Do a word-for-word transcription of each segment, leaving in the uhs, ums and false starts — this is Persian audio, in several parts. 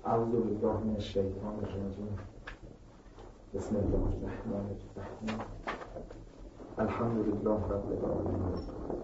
اعوذ بالله من الشیطان الرجیم. بسم الله الرحمن الرحیم. الحمد لله رب العالمین.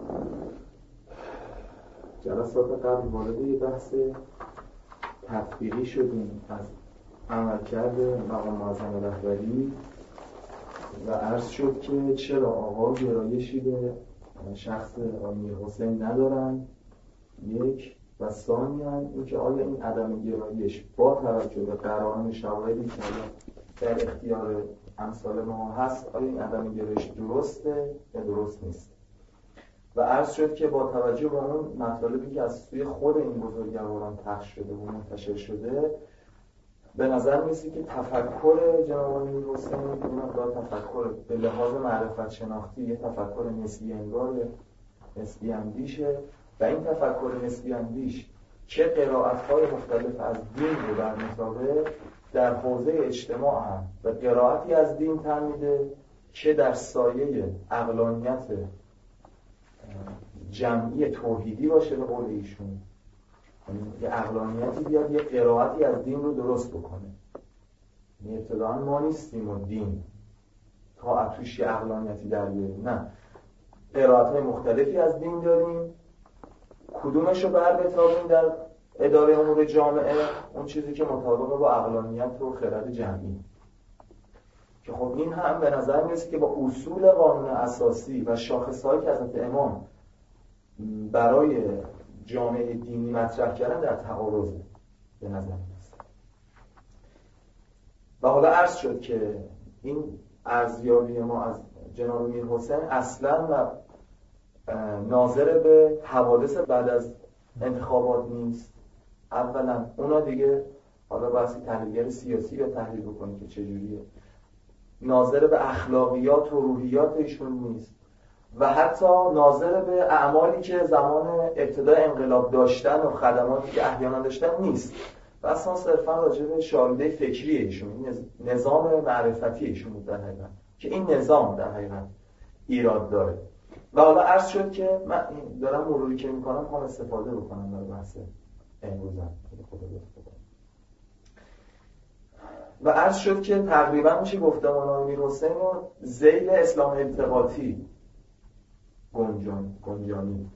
جلسات قبل وارد یه بحث تطبیقی شدیم از عملکرد مقام معظم رهبری و عرض شد که چرا آقا گرایشی به شخص آقای میرحسین ندارن، یک، و ثانیاً اینکه آیا این عدم گرایش با توجه به قرائن شواهدی که در اختیار امثال ما هست، آیا این عدم گرایش درسته یا درست نیست. و عرض شد که با توجه به اون مطالبی که از سوی خود این بزرگواران پخش شده و منتشر شده، به نظر می‌رسه که تفکر جناب میرحسین این مقدار تفکر به لحاظ معرفت شناختی یه تفکر نسبی انگار، نسبی اندیشه و این تفکر نسبی اندیش چه قرائت‌های مختلف از دین رو برمی‌تابه در حوزه اجتماع هم و قرائتی از دین تن میده که در سایه عقلانیت جمعی توحیدی باشه به قول ایشون، یه عقلانیتی بیاد یه قرائتی از دین رو درست بکنه. یعنی ابتداً ما نیستیم و دین تا اتوشی عقلانیتی در بیاریم، نه، قرائت‌های مختلفی از دین داریم، کدومش رو بر بتابیم در اداره امور جامعه؟ اون چیزی که مطابق با عقلانیت و خرد جمعی، که خب این هم به نظر میرسه که با اصول قانون اساسی و شاخصهایی که حضرت امام برای جامعه دینی مطرح کردن در تعارضه به نظر میرسه. و حالا عرض شد که این ارزیابی ما از جناب میرحسین اصلا و ناظر به حوادث بعد از انتخابات نیست. اولا اونا دیگه حالا بحثی تحلیلگر سیاسی یا تحلیل بکنید که چجوریه، ناظر به اخلاقیات و روحیات ایشون نیست و حتی ناظر به اعمالی که زمان ابتدای انقلاب داشتن و خدماتی که احیانا داشتن نیست و اصلا صرفا راجع به شالوده فکری ایشون، نظام معرفتی ایشون بود در حقیقت، که این نظام در حقیقت ایراد داره. و حالا عرض شد که من دارم مروری که میکنم هم استفاده بکنم در بحث امروزم و عرض شد که تقریبا میشه گفتمان آقای میرحسین رو ذیل اسلام انتقاطی گنجان گنجانی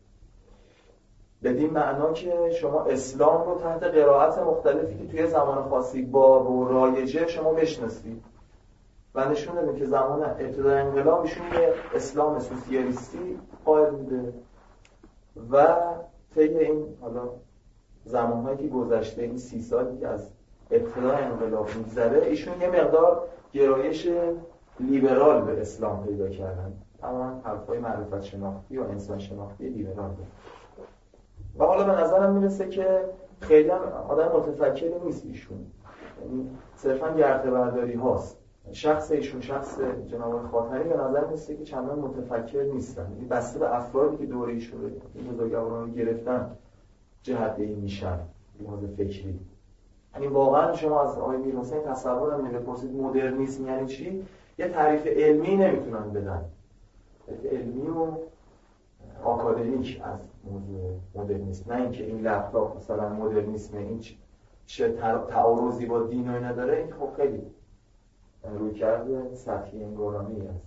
بدین معنا که شما اسلام رو تحت قرائت مختلفی که توی زمان خاصی باب و رایجه شما بشناسید و نشون دادیم که زمان ابتدای انقلاب ایشون یه اسلام سوسیالیستی قائل بوده و طی این حالا زمانهایی که گذشته، این سی سالی که از ابتدای انقلاب میگذره، ایشون یه مقدار گرایش لیبرال به اسلام پیدا کردن، تمام حرفای معرفت شناختی و انسان شناختی لیبرال بود. و حالا به نظرم میرسه که خیلی هم آدم متفکری نیست ایشون، یعنی صرفا گرته برداری هاست. شخص ایشون، شخص جناب خاتمی به نظر میسته که چندان متفکر نیستن، یعنی بسته به افرادی که دوره ایشون رو این بزرگواران رو گرفتن جهت‌دهی میشن لحاظ فکری. یعنی واقعا شما از آقای میرحسین تصور هم نمی‌پرسید مدرنیسم یعنی چی، یه تعریف علمی نمیتونن بدن، تعریف علمی و آکادمیک از موضوع مدرنیسم، نه اینکه این لپتاپ مثلا مدرنیسم این چه تعارضی با دین و اینا داره. این خب خیلی روی کرده سطحی انگارانه‌ای است.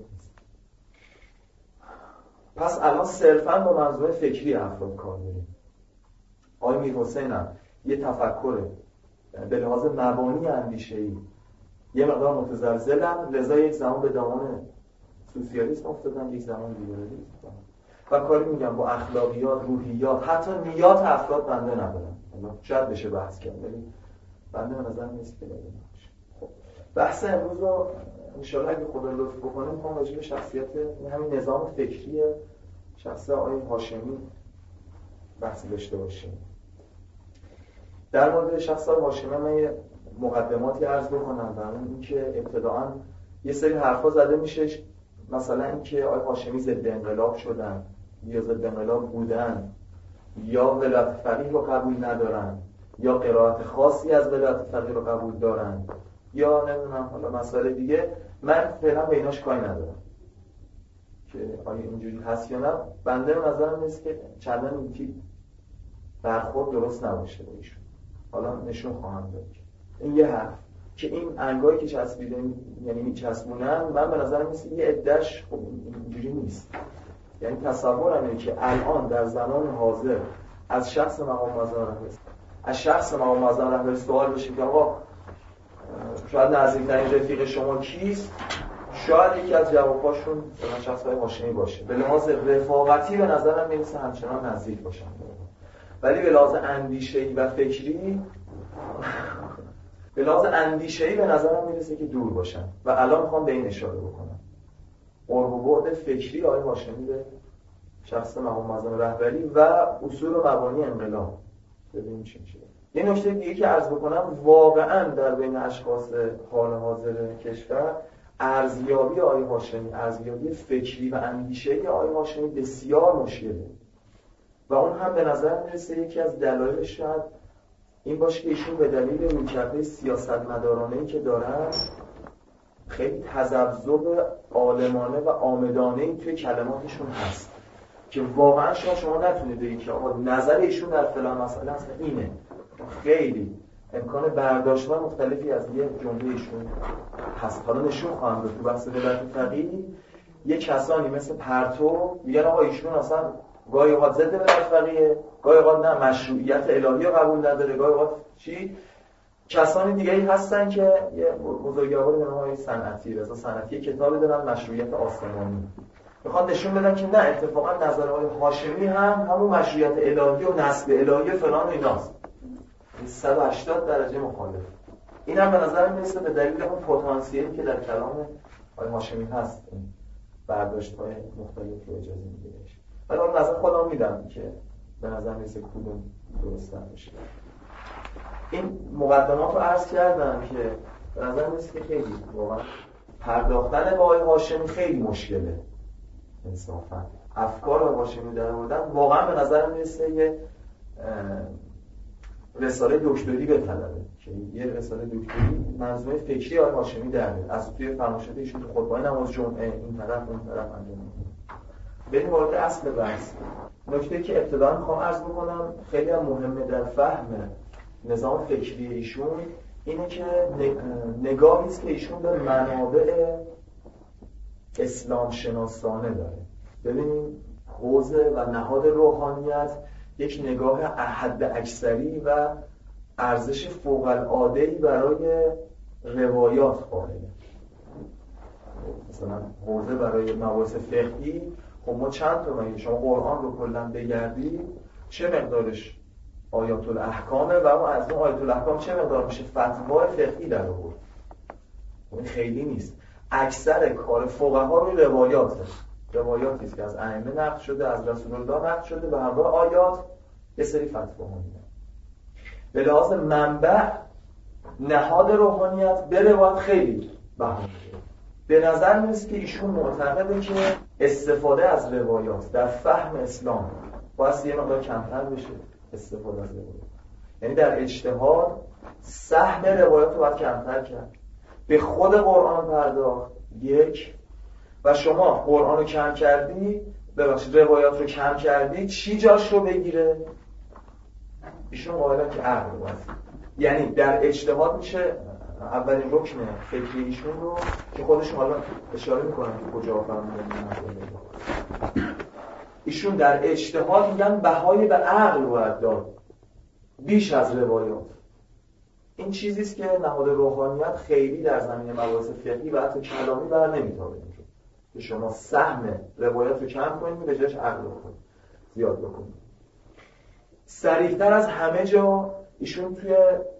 پس الان صرفاً با منظور فکری افراد کار داریم. آقای میرحسین هم یه تفکر به لحاظ مبانی اندیشه‌ای یه مقدار متزلزلن، لذا یک زمان به دامان سوسیالیسم افتادن، یک زمان لیبرالیسم و کاری میگم با اخلاقیات، روحیات، حتی نیات افراد بنده ندارم. شاید بشه بحث کرد ولی بنده به نظر نیست که لازم باشه. خب بحث امروز رو ان شاءالله اگه خدا لطف بکنه میخوام راجع به شخصیت همین نظام فکری شخص آقای هاشمی بحثی داشته باشیم. در مورد شخص آقای هاشمی من یه مقدماتی عرض بکنم. در مورد اینکه ابتداعاً یه سری حرفا زده میشه، مثلا اینکه آقای هاشمی ضد انقلاب شدن یا ضد انقلاب بودن یا ولایت فقیه رو قبول ندارن یا قرائت خاصی از ولایت فقیه رو قبول دارن یا نمیدونم حالا مسائل دیگه. من فعلا به ایناش کاری ندارم که آیا اینجوری هست یا نه. بنده نظرم نیست که چندان اینکه برخورد درست نباشه با ایشون. حالا نشون خواهم داد. این یه حرف که این انگایی که چسبیدن یعنی میچسبونن، من به نظر میاد یه عده‌اش خب اینجوری نیست. یعنی تصورم اینه که الان در زمان حاضر از شخص مقام معظم رهبری از شخص مقام معظم رهبری سوال بشه که آقا شاید نزدیکترین رفیق شما کیست، شاید یکی از جواباشون مثلا شخص های هاشمی باشه. به لحاظ رفاقتی به نظرم نمیسه همچنان نزدیک باشن، ولی به لحاظ اندیشه‌ای و فکری به لحاظ اندیشه‌ای به نظرم میرسه که دور باشن. و الان میخوام به این اشاره بکنم. قرب و بعد فکری آقای هاشمی به شخص مقام معظم رهبری و اصول و مبانی انقلاب. ببینیم چی میشه. یه نکته دیگه که عرض بکنم، واقعا در بین اشخاص حال حاضر کشور ارزیابی آقای هاشمی، ارزیابی فکری و اندیشه‌ای آقای هاشمی بسیار مشکله و اون هم به نظر میرسه یکی از دلایلش شاید این باشه که ایشون به دلیل رویکرد سیاستمدارانه‌ای که دارن خیلی تذبذب عالمانه و عامدانه‌ای توی کلماتشون هست که واقعا شما شما نتونید بگید که آقا نظر ایشون در فلان مسئله اصلا اینه. خیلی امکان برداشت‌های مختلفی از یه جمله ایشون هست. حالا نشون خواهم داد تو بحث دولت فقیه یه کسانی مثل پرتو میگن آقا ایشون اصلا گاهی اوقات ضد دولت فقیه، گاهی اوقات نه مشروعیت الهی رو قبول نداره، گاهی اوقات چی. کسانی دیگه‌ای هستن که یه بزرگوار به نام صنعتی رضا صنعتی کتابی دارن مشروعیت آسمانی، میخوان نشون بدن که نه اتفاقا نظر آقای هاشمی هم همون مشروعیت الهی و نسب الهی فلان ایناست. صد و هشتاد درجه مخالف. این هم به نظر میرسه به دلیل اون پتانسیلی که در کلام آقای هاشمی هست، این برداشت‌های مختلفی اجازه میده. ولی اون نظر خودم میدم که به نظر میرسه کدوم درست‌تر باشه. این مقدمات رو عرض کردم که به نظر میرسه که خیلی واقعا پرداختن با آقای هاشمی خیلی مشکله. انصافا افکار آقای هاشمی در آوردن واقعا به نظر میرسه یه رساله دکتری بطلبه که یه رساله دکتری منظومه فکری آقای هاشمی در میاد از توی فرمایشات ایشون تو خطبه‌های نماز جمعه این طرف اون طرف انجام میده. بریم وارد اصل بحث. نکته‌ای که ابتداً می‌خوام عرض بکنم خیلی هم مهمه در فهم نظام فکری ایشون اینه که نگاهی است که ایشون به منابع اسلام شناسانه داره. ببینیم حوزه و نهاد روحانیت یک نگاه حد اکثری و ارزش فوق العاده‌ای برای روایات قائله. مثلا حوزه برای مباحث فقهی، خب ما چند تا میگه شما قرآن رو کلا بگردی چه مقدارش آیات الاحکامه و اون از اون آیات الاحکام چه مقدار میشه فتوا فقهی در آورد. اون خیلی نیست. اکثر کار فقها روی روایاته. روایاتی است که از ائمه نقل شده، از رسول الله نقل شده و همراه آیات یه سری فتوا میده. به لحاظ منبع نهاد روحانیت به روایت خیلی بها میده. به نظر میرسه که ایشون معتقده که استفاده از روایات در فهم اسلام باید یه مقدار کمتر بشه استفاده از روایات. یعنی در اجتهاد سهم روایات رو باید کمتر کرد. به خود قرآن پرداخت یک و شما قرآن رو کم کردی ببخشید روایات رو کم کردی چی جاش رو بگیره؟ ایشون قائلن که عقل رو باید. یعنی در اجتهاد میشه اولین رکن فکری ایشون رو که خودش حالا اشاره میکنن که کجا فهمیدن ایشون در اجتهاد میگن بهای به عقل باید داد بیش از روایات. این چیزی است که نهاد روحانیت خیلی در زمینه مباحث فقهی و حتی کلامی بر نمیتابه که شما سهم روایات رو کم کنید به جاش عقل رو زیاد بکنید. صریح‌تر از همه جا ایشون توی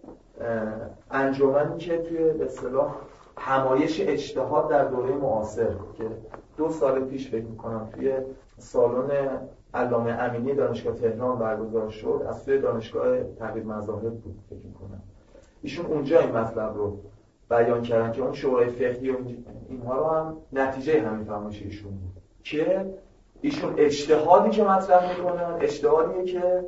انجمنی که توی به اصطلاح همایش اجتهاد در دوره معاصر که دو سال پیش فکر می‌کنم توی سالن علامه امینی دانشگاه تهران برگزار شد، از توی دانشگاه تغییر مذاهب بود فکر می‌کنم، ایشون اونجا این مطلب رو بیان کردن که اون شورای فقهی و اینها رو هم نتیجه همین فرمایش ایشون بود که ایشون اجتهادی که مطرح می‌کنن اجتهادیه که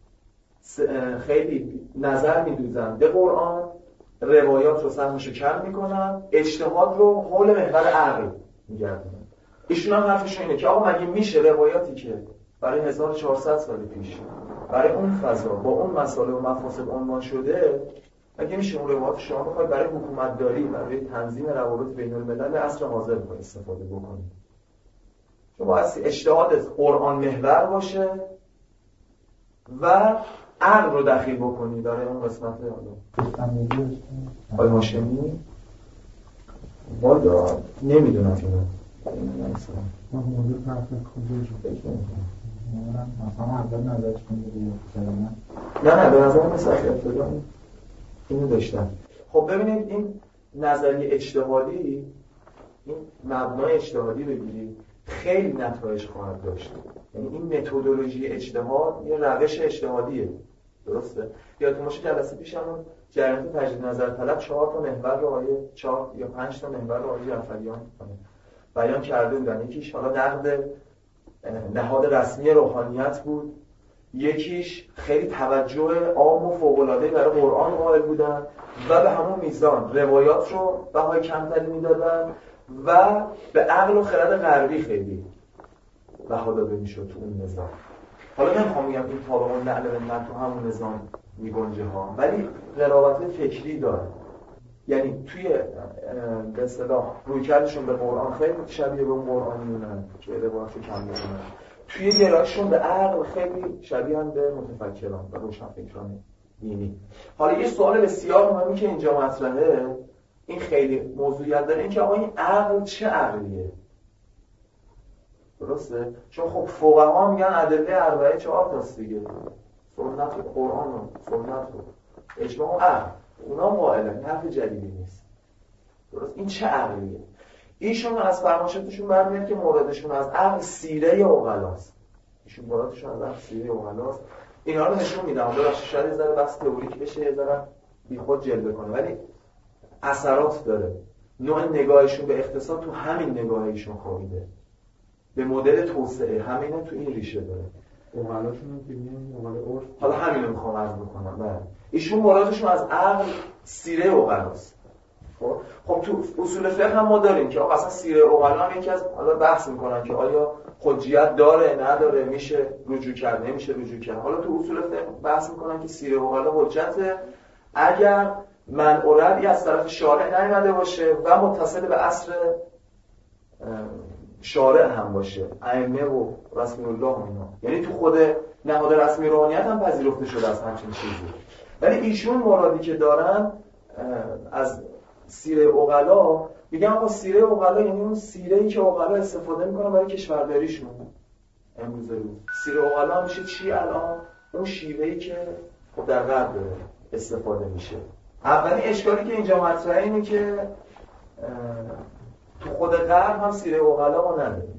خیلی نظر می‌دوزن به قرآن، روایات رو سهمشو کم می‌کنن، اجتهاد رو حول محور عقل می‌گردونن. ایشون هم حرفشون اینه که آقا مگه میشه روایاتی که برای هزار و چهارصد سال پیش برای اون فضا با اون مسائل و مفاسد عنوان شده، اگه میشه اون روایات شما بخواید برای حکومتداری، برای تنظیم روابط بین الملل عصر حاضر بخواید استفاده بکنید. شما از اجتهادت قرآن محور باشه و عقل رو دخیل بکنی برای اون قسمت آقای هاشمی. والا نمیدونم که من موضوع فرق کجا شد فکر نمی‌کنم مثلا اول نظرش کنید نه نه به نظر مثل ابتدا اینو داشتم. خب ببینید این نظریه اجتهادی، این مبنای اجتهادی بگیرید خیلی نتایج خواهد داشت. یعنی این متدولوژی اجتهاد یه روش اجتهادیه، درسته؟ یادتون باشه جلسه پیشمون جریان تجدید نظر طلب چهار تا محور رو آیه چهار یا پنج تا محور رو آیه جعفریان بیان کرده بودن. یکیش حالا نقد نهاد رسمی روحانیت بود، یکیش خیلی توجه عام و فوق‌العاده‌ای برای قرآن قائل بودن و به همون میزان روایات رو بهای کمتری میدادن و به عقل و خرد غربی خیلی بها داده میشد تو اون نظام. حالا نمیخوام بگم این طابق النعل بالنعل تو همون نظام میگنجه ها، ولی قرابت فکری داره. یعنی توی به اصطلاح رویکردشون به قرآن خیلی شبیه به اون قرآنیونه که روایاتو کم میدونن، توی گرایششون به عقل خیلی شبیه هم به متفکران و روشنفکران دینی. حالا یه سوال بسیار مهمی که اینجا مطرحه، این خیلی موضوعیت داره، این که آقا این عقل چه عقلیه؟ درسته؟ چون خب فقها میگن ادله اربعه چهار تاست دیگه، سنت و قرآن و سنت و اجماع و عقل، اونا قائلن، حرف جدیدی نیست. درست؟ این چه عقلیه؟ ایشون از فرمایشاتشون برمیاد که مرادشون از عقل سیره عقلاست. ایشون مرادشون از عقل سیره عقلاست. اینا رو نشون میدم. ببخشید شاید یه ذره بس تئوریک بشه، یه ذره بیخود جلوه کنه، ولی اثرات داره. نوع نگاهشون به اقتصاد تو همین نگاه ایشون خوابیده. به مدل توسعه همینه، تو این ریشه داره. عقلاشون که میگن عقل عرف. حالا همین رو میخوام عرض بکنم. بله. ایشون مرادشون از عقل سیره عقلاست. خب خب تو اصول فقه هم ما داریم که آقا اصلا سیره عقلا هم یکی از حالا بحث میکنن که آیا حجیت داره نداره، میشه رجوع کرد نمیشه رجوع کرد. حالا تو اصول فقه بحث میکنن که سیره عقلا حجته اگر منع و ردی از طرف شارع نیامده باشه و متصل به عصر شارع هم باشه، ائمه و رسول الله و اینا. یعنی تو خود نهاد رسمی روحانیت هم پذیرفته شده از همچین چیزی. ولی ایشون مرادی که دارن از سیره عقلا، میگن آقا سیره عقلا یعنی اون سیره‌ای که عقلا استفاده میکنن برای کشورداریشون امروز روز. سیره عقلا میشه چی الان؟ اون شیوه‌ای که خب در غرب استفاده میشه. اولین اشکالی که اینجا مطرحه اینه که تو خود غرب هم سیره عقلا ما نداریم.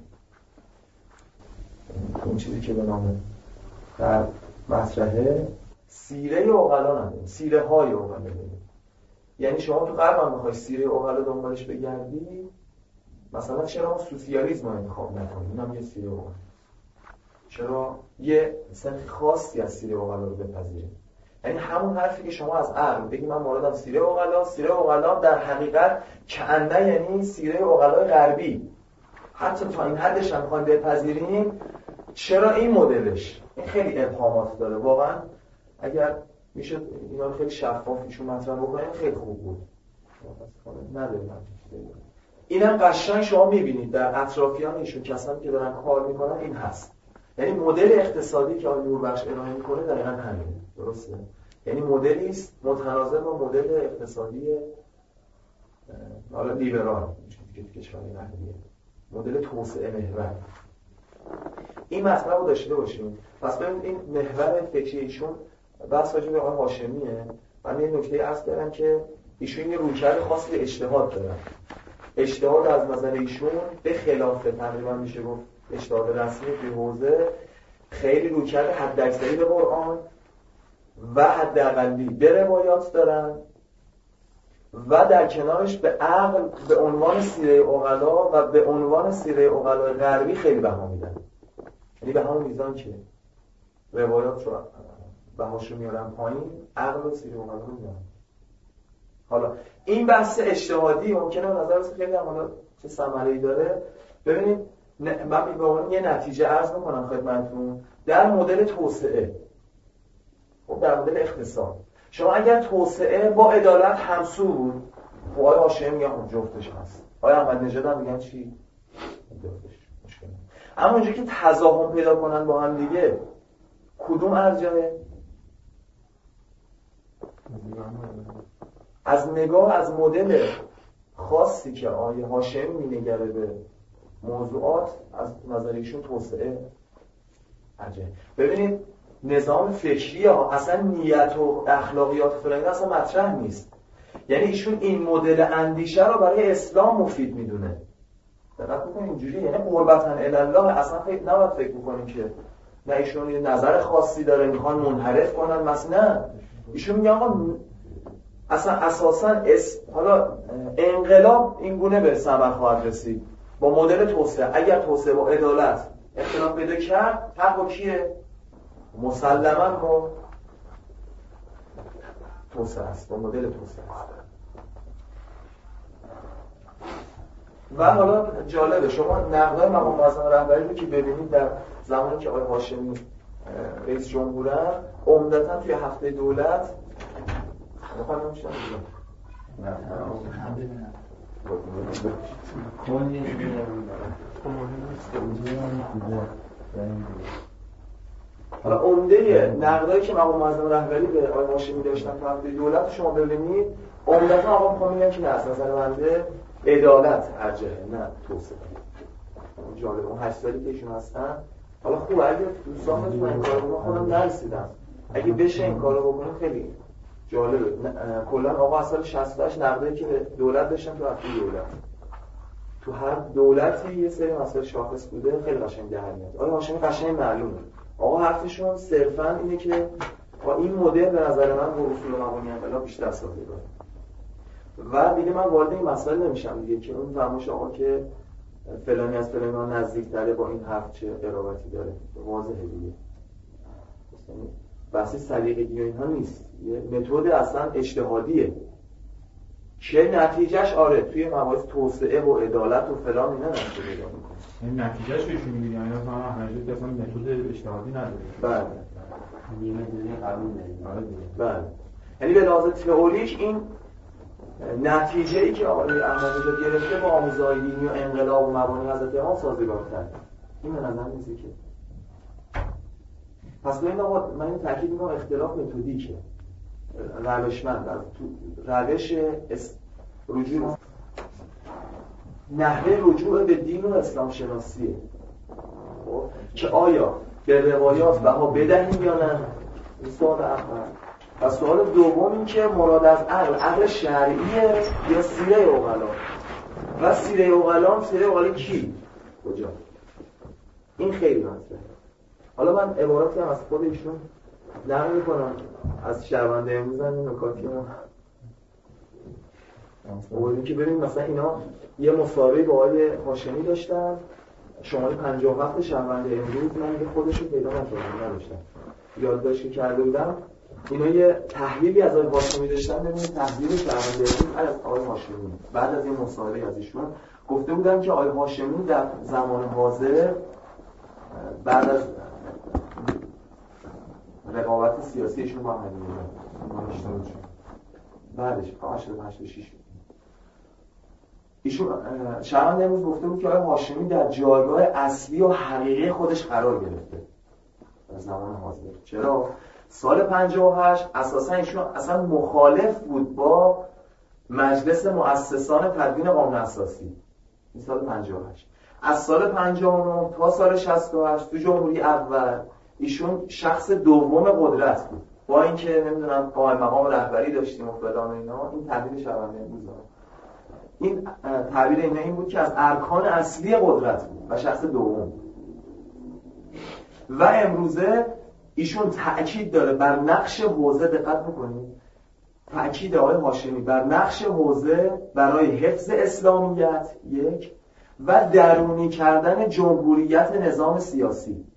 اون چیزی که به نام غرب مطرحه سیره عقلا نداریم، سیره های عقلا داریم. یعنی شما تو غرب هم بخوای سیره عقلا دنبالش بگردی، مثلا چرا ما سوسیالیسم رو انتخاب نکنیم؟ اینم یه سیره عقلا. چرا یه سنخ خاصی از سیره عقلا رو بپذیریم؟ یعنی همون حرفی که شما از عقل بگی من مرادم سیره عقلا، سیره عقلا در حقیقت کأنه یعنی سیره عقلای غربی. حتی تا این حدش هم می‌خوایم بپذیریم. چرا این مدلش؟ این خیلی ابهامات داره واقعا. اگر میشد اینا رو خیلی شفاف ایشون مطرح بکنیم خیلی خوب بود. نداریم همچین. اینم قشنگ شما می‌بینید در اطرافیان ایشون کسانی که دارن کار می‌کنن این هست. یعنی مدل اقتصادی که آقای نوربخش ارائه می‌کنه دقیقاً همینه. درسته؟ یعنی مدلی است متناسب با مدل اقتصادی حالا لیبرال که تو کشور غربیه، مدل توسعه محور. این مطلب رو داشته باشیم. پس ببینید این محور فکری ایشون بحث راجع به آقای هاشمیه. من یه نکته عرض کردم که ایشون یه رویکرد خاصی به اجتهاد دارن. اجتهاد از نظر ایشون به خلاف تقریبا میشه گفت اجتهاد رسمی به حوزه خیلی رویکرد حداکثری به قرآن و حداقلی به روایات دارن و در کنارش به عقل به عنوان سیره عقلا و به عنوان سیره عقلای غربی خیلی بها میدن. یعنی به همون میزان که روایات رو بهاش رو میارن پایین، عقل و سیره عقلا رو میارن. حالا این بحث اجتهادی ممکنه به نظر رسه خیلی هم حالا چه ثمره‌ای داره. ببینید من به عنوان یه نتیجه عرض میکنم خدمتتون در مدل توسعه خب در مدل اقتصاد شما اگر توسعه با عدالت همسو بود، خب آقای هاشمی میگن خب جفتش هست، آقای احمد نژاد هم میگن چی؟ جفتش مشکل. اما اونجایی که تضاهم پیدا کنن با هم دیگه، کدوم ارجحه؟ از نگاه از مدل خاصی که آقای هاشمی مینگره به موضوعات، از نظر ایشون توسعه ارجحه. ببینید نظام فکری ها اصلا نیت و اخلاقیات فلانی اصلا مطرح نیست. یعنی ایشون این مدل اندیشه رو برای اسلام مفید میدونه. دقت بکنید اینجوری، یعنی قربتاً الله اصلا فکر نباید فکر بکنیم که نه ایشون یه نظر خاصی داره میخوان منحرف کنن مثلا. ایشون میگه آقا اصلا اساساً اس... حالا انقلاب این گونه به ثمر خواهد رسید با مدل توسعه. اگر توسعه با عدالت اختلاف پیدا کرد، حق با کیه؟ مسلماً با توسعه است، با مدل توسعه است. و حالا جالبه شما نقدای مقام معظم رهبری رو که ببینید در زمانی که آقای هاشمی رئیس جمهورن، عمدتاً توی هفته دولت میخوام نمیشن نه نه حالا عمده نقدایی که مقام معظم رهبری به آقای هاشمی داشتن تو هفته دولت شما ببینید، عمدتاً آقا میخوام میگن که نه از نظر بنده عدالت ارجحه نه توسعه. جالب اون هشت سالی که ایشون هستن، حالا خوبه اگه دوستان بتونن این کارو بکنن، خودم نرسیدم، اگه بشه این کارو بکنن خیلی جالبه. کلا آقا از سال شصت و هشت نقدایی که دولت داشتن تو هفته دولت، تو هر دولتی یه سری مسائل شاخص بوده، خیلی قشنگ در میاد. آقا هاشمی قشنگ معلومه، آقا حرفشون صرفاً اینه که با این مدل به نظر من با اصول مبانی انقلاب بیشتر سازگاره. و دیگه من وارد این مسائل نمیشم دیگه که اون فرمایش آقا که فلانی از فلانی ها نزدیک‌تره با این حرف چه قرابتی داره، واضحه دیگه. بحث سلیقگی و اینها نیست، یه متد اصلا اجتهادیه که نتیجهش آره توی مباحث توسعه و عدالت و فلان اینا نتیجه پیدا میکنه. این نتیجهش بهشون میگن یعنی مثلا همیشه اصلا متد اجتهادی نداره. بله. نیمه دونه قبول نداره. بله. یعنی به لحاظ تئوریک این نتیجه‌ای که آقای احمدی‌نژاد گرفته با آموزهای دینی و انقلاب و مبانی حضرت امام سازگارتره. این به نظر میاد که پس ببین آقا من این تاکید می‌کنم اختلاف متدیکه. روشمند از تو روش اس... رجوع نحوه رجوع به دین و اسلام شناسیه که آیا به روایات بها بدهیم یا نه. این سوال اول. و سوال دوم این که مراد از عقل عقل شرعیه یا سیره عقلا. و سیره عقلا سیره عقلا کی؟ کجا؟ این خیلی مطرحه. حالا من عبارتی هم از خود ایشون نقل میکنم از شرمنده امروز هم نکاتی هم اولین که ببین مثلا اینا یه مصاحبه با آقای هاشمی داشتن شماره پنجاه و هفت شرمنده امروز، من دیگه خودش رو پیدا نکردم نداشتم یادداشت که کرده بودم. اینا یه تحلیلی از آقای هاشمی داشتن، ببینید تحلیل شرمنده امروز از آقای هاشمی بعد از این مصاحبه از ایشون گفته بودن که آقای هاشمی در زمان حاضر بعد از رقابت سیاسی ایشون با هم دیگه بعدش هشتاد و هشت و شش ایشون شرمنده امروز گفته بود که آقای هاشمی در جایگاه اصلی و حقیقی خودش قرار گرفته در زمان حاضر. چرا؟ سال پنجاه و هشت اساسا ایشون اصلا مخالف بود با مجلس مؤسسان تدوین قانون اساسی. این سال پنجاه و هشت. از سال پنجاه و نه تا سال شصت و هشت تو جمهوری اول ایشون شخص دوم قدرت بود، با اینکه نمیدونم قائم مقام رهبری داشتیم و فلان و اینا. این تعبیر شرمنده امروز این تعبیر اینا این بود که از ارکان اصلی قدرت بود و شخص دوم. و امروزه ایشون تأکید داره بر نقش حوزه، دقت بکنید تأکید آقای هاشمی بر نقش حوزه برای حفظ اسلامیت یک و درونی کردن جمهوریت نظام سیاسی.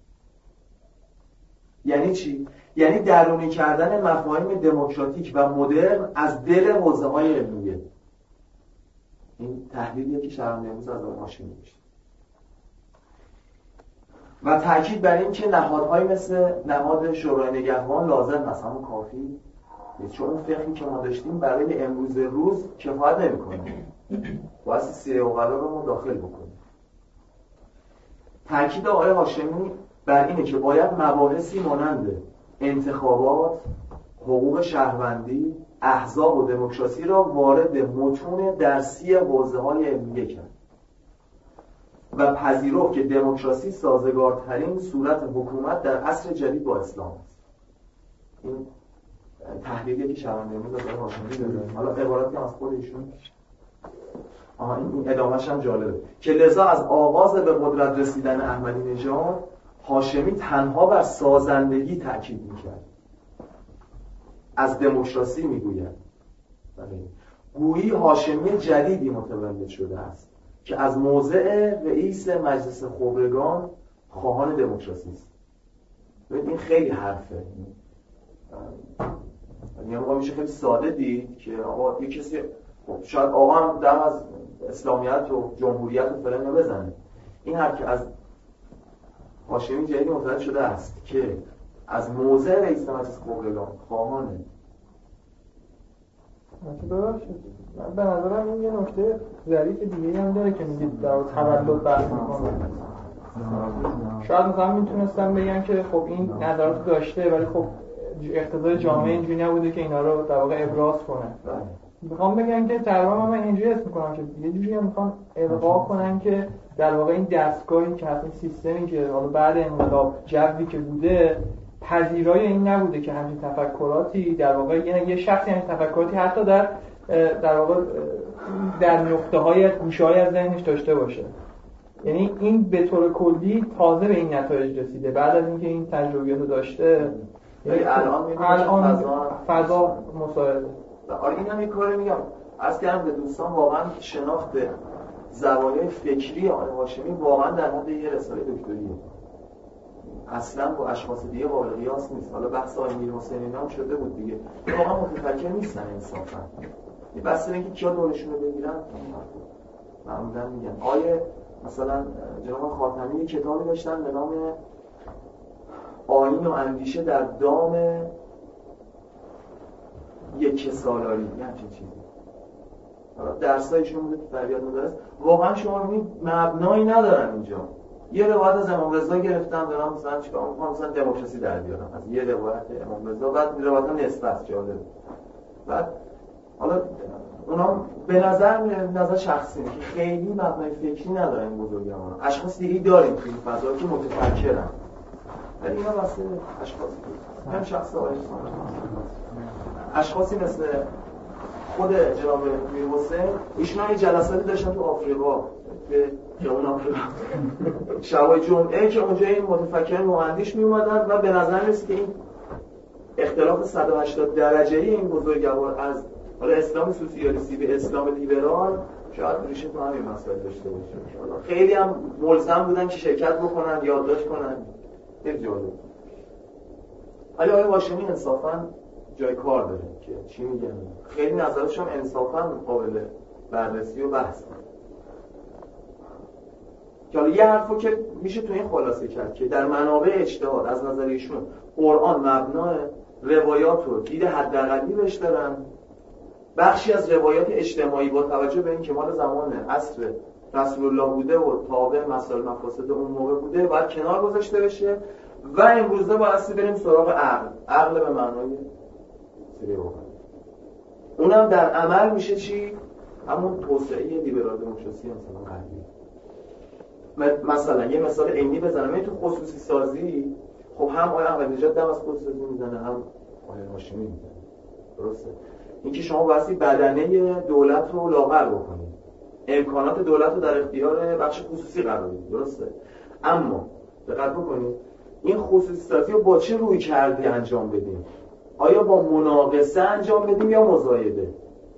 یعنی چی؟ یعنی درونی کردن مفاهیم دموکراتیک و مدرن از دل حوزه‌های علمیه. این تحلیلیه که شرمنده امروز از آقای هاشمی میشه. و تاکید بر این که نهادهایی مثل نهاد شورای نگهبان لازم هست، همون کافی، چون اون فقهی که ما داشتیم برای امروز روز کفایت نمی‌کنه، باید سیره اوغلا رو داخل بکنیم. تاکید آقای هاشمی بر اینه که باید مباحثی مانند انتخابات، حقوق شهروندی، احزاب و دموکراسی را وارد متون درسی حوزه‌های علمیه کرد و پذیرفت که دموکراسی سازگارترین صورت حکومت در عصر جدید با اسلام است. این تحلیلی که شبانه امروز از آقای هاشمی داره، حالا عبارتی از خود ایشون، آها این ادامه‌ش هم جالبه که لذا از آغاز به قدرت رسیدن احمدی نژاد هاشمی تنها بر سازندگی تأکید می‌کرد، از دموکراسی میگوید. گویی هاشمی جدیدی متولد شده است که از موضع رئیس مجلس خبرگان خواهان دموکراسی است. این خیلی حرفه، یعنی آقا میشه خیلی ساده دید که آقا یه کسی خب شاید آقا هم دم از اسلامیت و جمهوریت و فلان بزنه، این حرف که از هاشمی جدیدی متولد شده است که از موضع رئیس مجلس خبرگان خواهان. من به نظرم این یه نکته ظریف دیگه هم داره که میگید در تولد بحث میکنه. شاید مثلا میتونستم بگم که خب این نظرات داشته ولی خب اقتضای جامعه اینجوری نبوده که اینا رو در واقع ابراز کنه. میخوام بگم که تقریبا من اینجوری حس میکنم که یه جوری هم میخوان القا کنن که در واقع این دستگاهی که هست، این سیستمی که حالا بعد انقلاب جوی که بوده پذیرای این نبوده که همین تفکراتی در واقع یعنی یه شخصی همین تفکراتی حتی در در واقع در نقطه‌های گوشه‌های از ذهنش داشته باشه. یعنی این به طور کلی تازه به این نتایج رسیده بعد از اینکه این تجربیات رو داشته. یعنی الان الان فضا مساعده. آره این هم یه کاری میگم از کردم به دوستان، واقعا شناخت زوایای فکری آقای هاشمی واقعا در حد یه رساله دکتریه، اصلا با اشخاص دیگه قابل قیاس نیست. حالا بحث آقای میرحسینی هم شده بود دیگه، واقعا متفکر نیستن انصافا. این بحث اینه که کیا دورشون رو بگیرن معمولا میگن. آیه مثلا جناب خاتمی کتابی داشتن به نام آیین و اندیشه در دام یک سالاری، یه همچین چیزی. حالا درسایشون بوده تو تربیت مدرس، واقعا شما میبینید مبنایی ندارن اینجا. یه روایت از امام رضا گرفتن دارم مثلا چیکار می‌کنم، مثلا دموکراسی در بیارم از یه روایت امام رضا، بعد روایت‌ها نسبت جالب، بعد حالا اونا به نظر نظر شخصی که خیلی مبنای فکری ندارن این بزرگواران. اشخاص دیگه داریم تو این فضا که متفکرن، ولی اینا واسه اشخاصی که هم شخص آقای اشخاصی مثل خود جناب میرحسین، ایشون هم یه جلساتی داشتن تو آفریقا که که اون آفریقا شبای جمعه که اونجا این متفکرین مهندیش می اومدن و به نظر میاد که این اختلاف صد و هشتاد درجه‌ای این بزرگوار از حالا اسلام سوسیالیستی به اسلام لیبرال شاید ریشه تو همین مسائل داشته باشه. حالا خیلی هم ملزم بودن که شرکت بکنن، یادداشت کنن. خیلی جالب. ولی آقای هاشمی انصافاً جای کار داره که چی میگن، خیلی نظرش هم انصافاً قابل بررسی و بحث کنه. که حالا یه حرفو که میشه تو این خلاصه کرد که در منابع اجتهاد از نظر ایشون قرآن مبنای روایات رو دید حداقلی بهش دارن، بخشی از روایات اجتماعی با توجه به این که مال زمان عصر رسول الله بوده و تابع مسائل مفاسد اون موقع بوده باید کنار گذاشته بشه و امروزه باید بریم سراغ عقل. عقل به معنای سری واقعا اونم در عمل میشه چی؟ همون توسعه لیبرال دموکراسی مثلا غربی. مثلا یه مثال عینی بزنم، این تو خصوصی سازی خب هم آقای احمدی نژاد دم از خصوصی سازی میزنه، هم آقای هاشمی میزنه، درسته؟ اینکه شما واسه بدنه دولت رو لاغر بکنید، امکانات دولت رو در اختیار بخش خصوصی قرار بدید، درسته؟ اما دقت بکنید این خصوصی سازی رو با چه روی کردی انجام بدیم؟ آیا با مناقصه انجام بدیم یا مزایده؟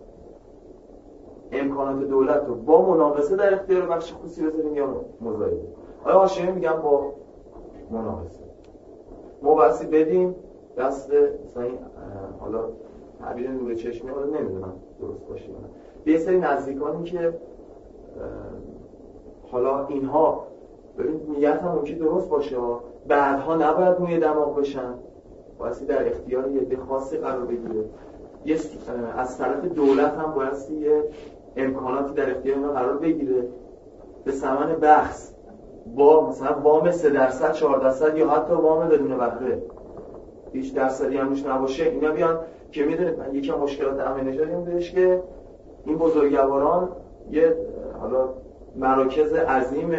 امکانات دولت رو با مناقصه در اختیار بخش خصوصی بذاریم یا مزایده؟ آیا هاشمی میگم با مناقصه. ما واسه بدیم دست مثلا حالا تعبیر نور چشمی حالا نمیدونم درست باشه یا نه، به یه سری نزدیکانی که حالا اینها ببین نیت هم ممکنه درست باشه، بعدها نباید موی دماغ بشن، باید در اختیار یه عده خاصی قرار بگیره. یه از طرف دولت هم باید یه امکاناتی در اختیار اینا قرار بگیره به ثمن بخس، با مثلا وام سه درصد چهار درصد یا حتی وام بدون بهره هیچ درصدی هم روش نباشه. اینا بیان که میدونید یکی از مشکلات امن نژادی این بودش که این بزرگواران یه حالا مراکز عظیم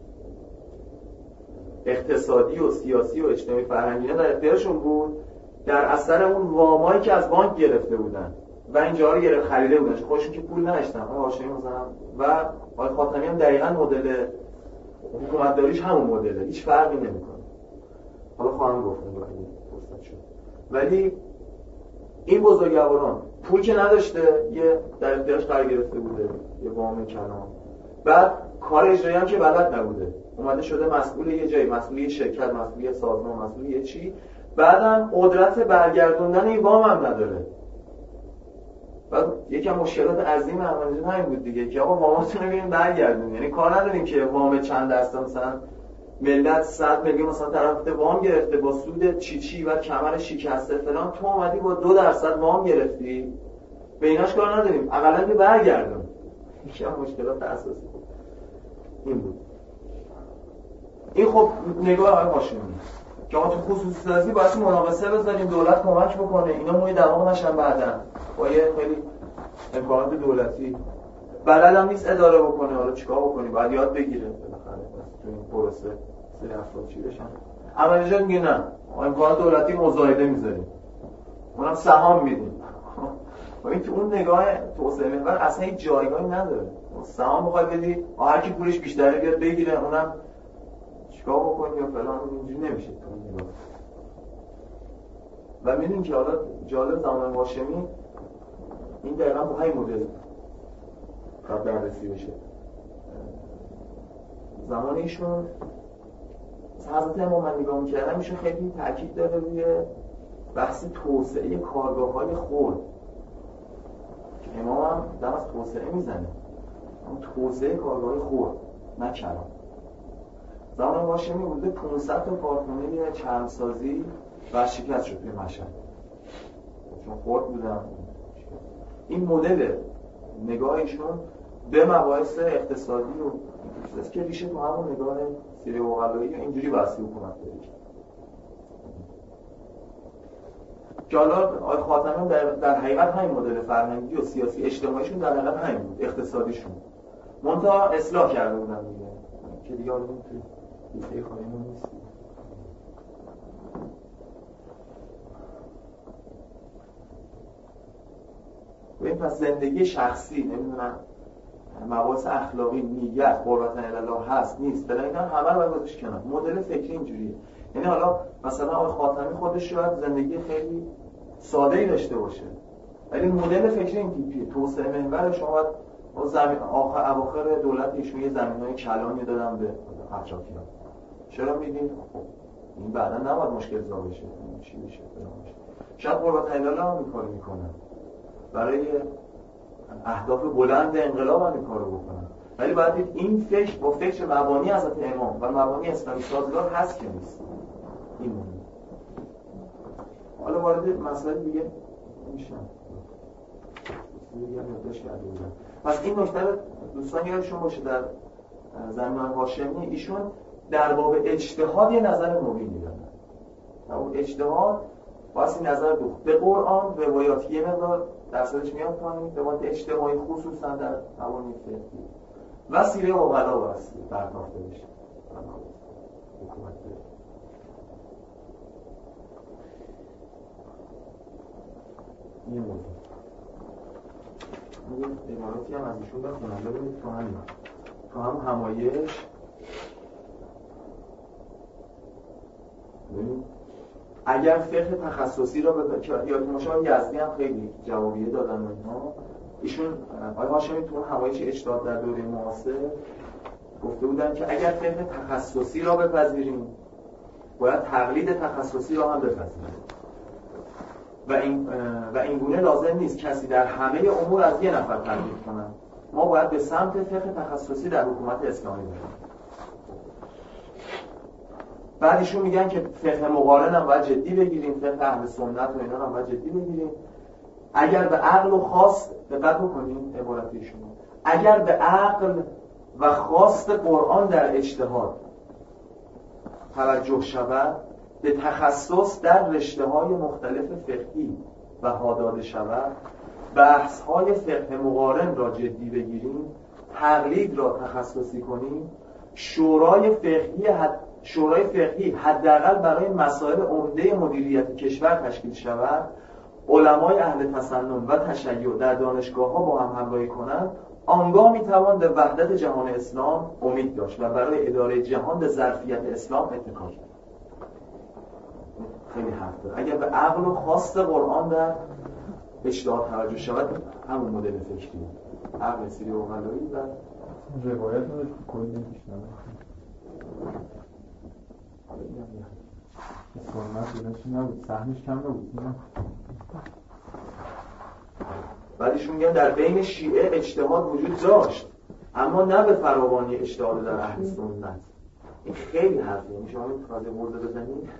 اقتصادی و سیاسی و اجتماعی فرهنگی در اختیارشون بود، در اثر اون وامایی که از بانک گرفته بودن و اینجا رو گرفت خریده بودن، خودشون که پول نداشتن. آقای هاشمی مثلا و آقای خاتمی هم دقیقاً مدل حکومتداریش همون مدله، هیچ فرقی نمیکنه. حالا خواهم گفتم اگه فرصت شد. ولی این بزرگواران پول که نداشته، یه در اختیارش قرار گرفته بوده، یه وام کلان، بعد کار اجرایی هم که بلد نبوده، اومده شده مسئول یه جایی، مسئول یه شرکت، مسئول یه سازمان، مسئول یه چی، بعدم قدرت برگردوندن این وام هم نداره. بعد یکی از مشکلات عظیم امن همین بود دیگه که آقا واماتون رو بیارین برگردونین، یعنی کار نداریم که وام چند درصد، مثلا ملت صد میلیون مثلا طرف وام گرفته با سود چی چی و کمر شکسته فلان، تو اومدی با دو درصد وام گرفتی، به ایناش کار نداریم، اقلا یه برگردون. یکی از مشکلات اساسی بود این بود. این خب نگاه آقای هاشمی که ما تو خصوصی سازی باید مناقصه بذاریم، دولت کمک بکنه، اینا موی دماغ نشن بعدن با یه خیلی امکانات دولتی. بلد هم نیست اداره بکنه، حالا چیکار بکنی؟ باید یاد بگیره بالاخره تو این پروسه سری افراد چی بشن. اما نجات میگه نه، امکانات دولتی مزایده میذاریم، اونم سهام میدیم. و این تو اون نگاه توسعه محور اصلا هیچ جایگاهی نداره. سهام بخوای بدی هر کی پولش بیشتره بیاد بگیره، اونم چیکار بکنی یا فلان، اینجوری نمیشه تو نگاه. و میدونین که حالا جالب زمان هاشمی این دقیقا با همین مدل قبل بررسی بشه. زمان ایشون حضرت امام من نگاه میکردم، ایشون خیلی تاکید داره روی بحث توسعه کارگاه‌های خرد. امام هم دم از توسعه میزنه، اما توسعه کارگاه‌های خرد نه کلان. زمان هاشمی بوده پانصد تا کارخونه چرمسازی ورشکست شد توی مشهد چون خرد بودن. این مدل نگاه ایشون به مباحث اقتصادی و چیزاست که ریشه تو همون نگاه سیره عقلایی اینجوری بحثی حکومت داره که حالا آقای خاتمی در, در حقیقت همین مدل فرهنگی و سیاسی اجتماعیشون در حقیقت همین بود، اقتصادیشون منتها اصلاح کرده بودن دیگه که دیگه حالا این توی دیگه خواهیمون نیست. ببین پس زندگی شخصی، نمیدونم مباحث اخلاقی، نیت، قربت الله هست نیست، بلا اینا همه رو باید گذاشت کنار. مدل فکری اینجوریه. یعنی حالا مثلا آقای خاتمی خودش شاید زندگی خیلی ساده‌ای داشته باشه، ولی مدل فکری این تیپیه. توسعه محور شما باید زمین آخر اواخر دولت ایشون یه زمینای کلانی دادن به اطرافیان. چرا میدین؟ خب این بعدا نباید مشکل زا بشه. چی میشه؟ شاید قربت الله هم این کارو میکنن. برای اهداف بلند انقلاب هم این کارو بکنن. ولی باید دید این فکر با فکر مبانی حضرت امام و مبانی اسلامی سازگار هست که نیست. این مهم. حالا وارد مسائل دیگه میشم. دیگه یادداشت کرده بودم. پس این نکته رو دوستان یادشون باشه در زمینه هاشمی ایشون در باب اجتهاد یه نظر نوین میدن. اون اجتهاد واسه نظر دو به قرآن روایات یه مقدار درصدش میاد پایین، روایات اجتماعی خصوصا در قوانین فقهی و سیره عقلا واسه برتافته بشه. حکومت این موضوع این عباراتی هم از ایشون بخونم ببینید تو همین تو هم همایش ببینید اگر فقه تخصصی را به یاد مشاور یزدی هم خیلی جوابیه دادن و اینها ایشون آقای هاشمی تو همایش اجتهاد در دوره معاصر گفته بودن که اگر فقه تخصصی را بپذیریم باید تقلید تخصصی را هم بپذیریم و این و این گونه لازم نیست کسی در همه امور از یه نفر تقلید کنه. ما باید به سمت فقه تخصصی در حکومت اسلامی بریم. بعد ایشون میگن که فقه مقارن هم باید جدی بگیریم، فقه اهل سنت و اینا هم باید جدی بگیریم. اگر به عقل و خواست دقت بکنیم عبارت ایشون، اگر به عقل و خواست قرآن در اجتهاد توجه شود، به تخصص در رشته‌های مختلف فقهی بها داده شود، بحث‌های فقه مقارن را جدی بگیریم، تقلید را تخصصی کنیم، شورای فقهی حد شورای فقهی حداقل برای مسائل عمده مدیریت کشور تشکیل شود، علمای اهل تسنن و تشیع در دانشگاه‌ها با هم همراهی کنند، آنگاه میتوان به وحدت جهان اسلام امید داشت و برای اداره جهان به ظرفیت اسلام اتکا کرد. خیلی حرف داره. اگر به عقل و خواست قرآن در اجتهاد توجه شود، همون مدل فکری عقل سیری و غلایی و روایت نداشت که کلی نمیشنم سنت اینا چی نبود، سهمش کم نبود. بعدشون میگن در بین شیعه اجتهاد وجود داشت، اما نه به فراوانی اجتهاد در اهل سنت. این خیلی حرفه، یعنی شما این تازه برده بزنید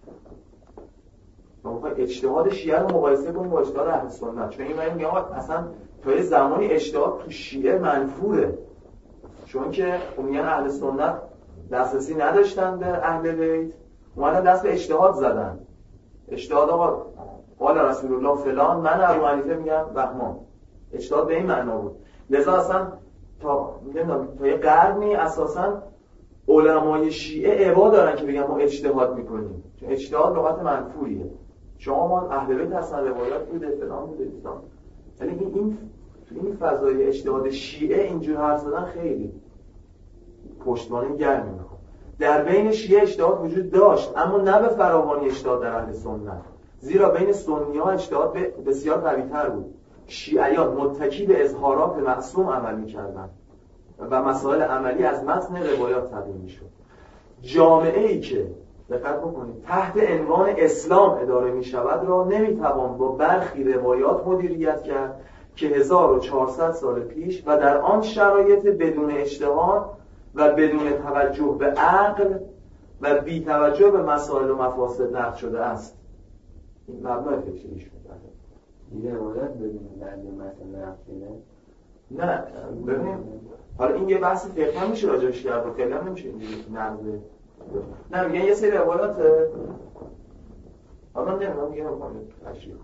شما میخوای اجتهاد شیعه رو مقایسه کنید با اجتهاد اهل سنت، چون این میگن اصلا تا یه زمانی اجتهاد تو شیعه منفوره، چون که میگن اهل سنت دسترسی نداشتن به اهل بیت، اومدن دست به اجتهاد زدن. اجتهاد آقا قال رسول الله فلان، من ابو حنیفه میگم بهمان. اجتهاد به این معنا بود. لذا اصلا تا نمیدونم تا یه قرنی اساسا علمای شیعه عبا دارن که بگن ما اجتهاد میکنیم، چون اجتهاد لغت منفوریه. شما ما اهل بیت هستن، روایات بوده فلان بوده اسلام، ولی این این تو این فضای اجتهاد شیعه اینجور حرف زدن خیلی پشتوانه گرمی میخواد. در بین شیعه اجتهاد وجود داشت، اما نه به فراوانی اجتهاد در اهل سنت، زیرا بین سنی ها اجتهاد بسیار قوی‌تر بود. شیعیان متکی به اظهارات معصوم عمل می‌کردند و مسائل عملی از متن روایات تبیین می‌شد. جامعه‌ای که دقت بکنید تحت عنوان اسلام اداره می‌شود را نمی‌توان با برخی روایات مدیریت کرد که هزار و چهارصد سال پیش و در آن شرایط بدون اجتهاد و بدون توجه به عقل و بی توجه به مسائل و مفاسد نقد شده است. این مبنای فکریش می‌کنه. دیگه روایت بدون در این مسئله نقد شده؟ نه ببینیم حالا این یه بحث فقهی هم میشه راجعش کرد و خیلی هم نمیشه اینجوری نقد. نه میگن یه سری روایات حالا نمیدونم میگم میخوام تشریح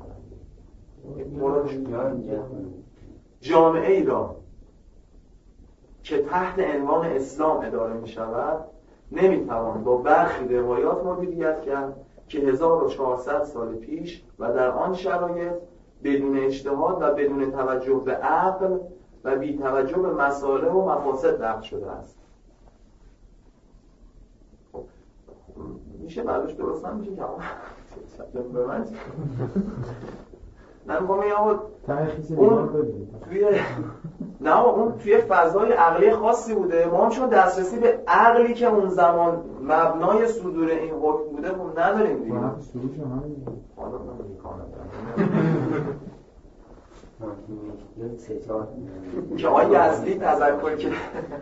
کنم. جامعه ای را که تحت عنوان اسلام اداره می شود نمیتوان با برخی روایات مدیریت کرد که هزار و چهارصد سال پیش و در آن شرایط بدون اجتهاد و بدون توجه به عقل و بی توجه به مسائل و مفاسد نقد شده است. میشه بعدش درست هم میشه که اون به من من میگم یا اون توی نه اون توی فضای عقلی خاصی بوده، ما چون دسترسی به عقلی که اون زمان مبنای صدور این حکم بوده هم نداریم دیگه. واقعا سروش هم حالا من میکنم که آقای یزدی تذکر که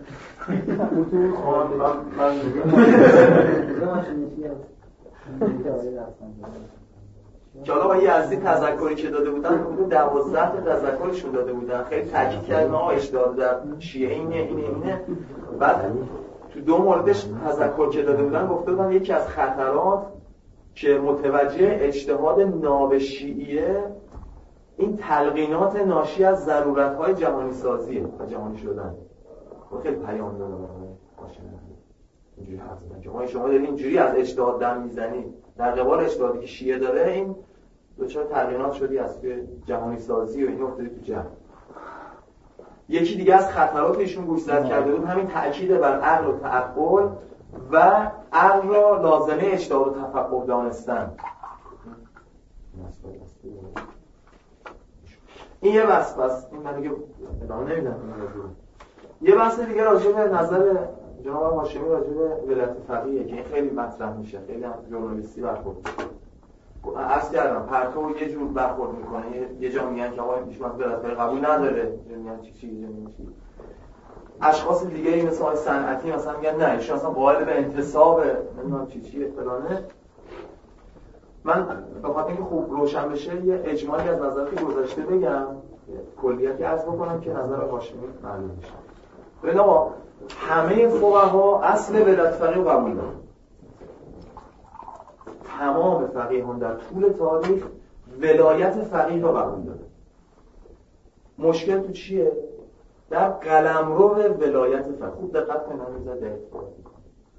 که حالا آقای یزدی تذکری که داده بودن حدود دوازده تا تذکرشون داده بودن، خیلی تاکید کردن آقا اجتهاد در شیعه اینه اینه اینه. بعد تو دو موردش تذکر که داده بودن گفته بودن یکی از خطرات که متوجه اجتهاد نابشیعیه این تلقینات ناشی از ضرورت‌های جهانی سازیه و جهانی شدن. خیلی پیام داده باشه اینجوری حرف زدن که ما شما دارید اینجوری از اجتهاد دم میزنید در قبال اجتهادی که شیعه داره، این دوچار تلقینات شدی از توی جهانی سازی و این افتادی تو جهان. یکی دیگه از خطرات ایشون گوشزد کرده بود همین تأکید بر عقل و تعقل و عقل را لازمه اجتهاد و تفقه دانستن. این یه بحث بس این من دیگه ادامه نمیدم. یه بحث دیگه راجع به نظر جناب هاشمی راجع به ولایت فقیه که این خیلی مطرح میشه، خیلی هم ژورنالیستی برخورد میکنه. عرض کردم پرتو یه جور برخورد میکنه، یه جا میگن که آقا هیچ وقت ولایت فقیه قبول نداره، میگن چی چی چی اشخاص دیگه مثل آقای صنعتی مثلا میگن نه ایشون اصلا قائل به انتصاب نمیدونم چی چی فلانه. من به خاطر اینکه خوب روشن بشه یه اجمالی از نظراتی گذاشته بگم، کلیتی عرض بکنم که نظر هاشمی معلوم بشه. ببین آقا همه فقها اصل ولایت فقیه رو قبول دارن. تمام فقیهان در طول تاریخ ولایت فقیه رو قبول دارن. مشکل تو چیه؟ در قلمرو ولایت فقیه. خوب دقت کنید من میذارم دقیق میکنم.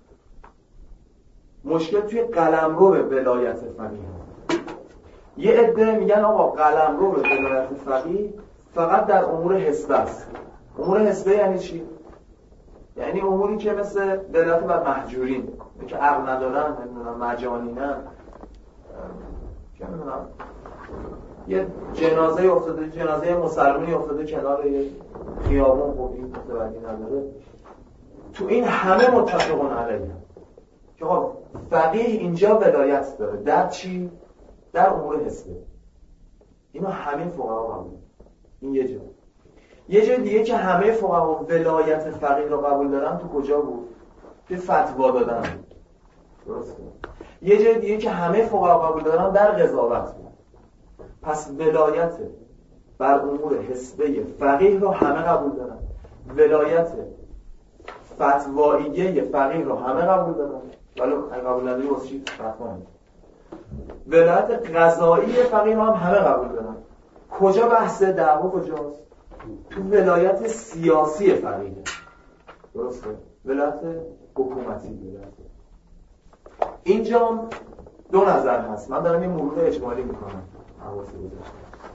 مشکل توی قلمرو ولایت فقیه. یه عده میگن آقا قلمرو ولایت فقیه فقط در امور حسبه است. امور حسبه یعنی چی؟ یعنی اموری که مثل ولایت بر محجورین که عقل ندارن، نمیدونم مجانینن، چه میدونم یه جنازه افتاده، جنازه مسلمانی افتاده کنار یه خیابون، خب این متوجه نداره. تو این همه متفقون علیه که آقا فقیه اینجا ولایت داره. در چی؟ در امور حسبه. اینا همه فقها قبول. این یه جا. یه جای دیگه که همه فقها ولایت فقیه رو قبول دارن تو کجا بود؟ که فتوا دادن. درسته. یه جای دیگه که همه فقها قبول دارن در قضاوت بود. پس ولایت بر امور حسبه فقیه رو همه قبول دارن. ولایت فتواییه فقیه رو همه قبول دارن. ولی قبول نداری واسه چی؟ فتوا میده. ولایت قضایی فقیه رو هم همه قبول دارن. کجا بحث دعوا کجاست؟ تو ولایت سیاسی فقیه. درسته؟ ولایت حکومتی ولایت. اینجا دو نظر هست. من دارم یه مرور اجمالی میکنم. حواسی گذاشتم.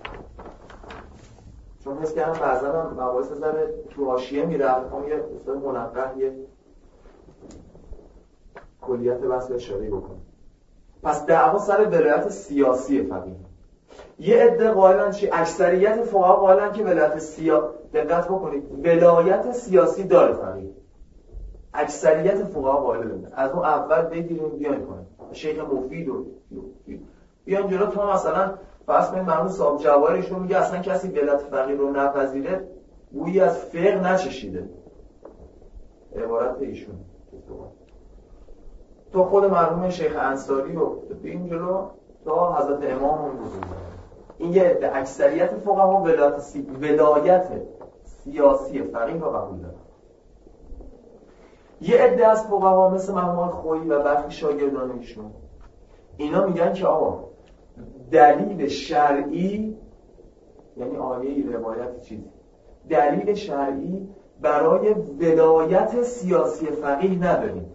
چون حس کردم بعضا هم مباحث ذره تو حاشیه میرفت، اون یه استاد منقح یه کلیت بحث اشاره بکنم. پس دعوا سر ولایت سیاسی فقیه. یه عده قائلن چی؟ اکثریت فقها قائلن که ولایت سیا دقت بکنید ولایت سیاسی داره فقیه. اکثریت فقها قائلن. از اون اول بگیریم بیاین کنیم. شیخ مفید و بیان جلو تا مثلا فرض کنید مرحوم صاحب جواهرشون میگه اصلا کسی ولایت فقیه رو نپذیره گویی از فقه نچشیده. عبارت ایشون. تو خود مرحوم شیخ انصاری رو بیاین جلو تا حضرت امام هم بزرگ. این یه عده اکثریت فقها ولایت سی... ولایت سیاسی فقیه رو قبول دارن. یه عده از فقها مثل مرحوم خویی و برخی شاگردان ایشون اینا میگن که آقا دلیل شرعی یعنی آیه روایت چیزی دلیل شرعی برای ولایت سیاسی فقیه نداریم.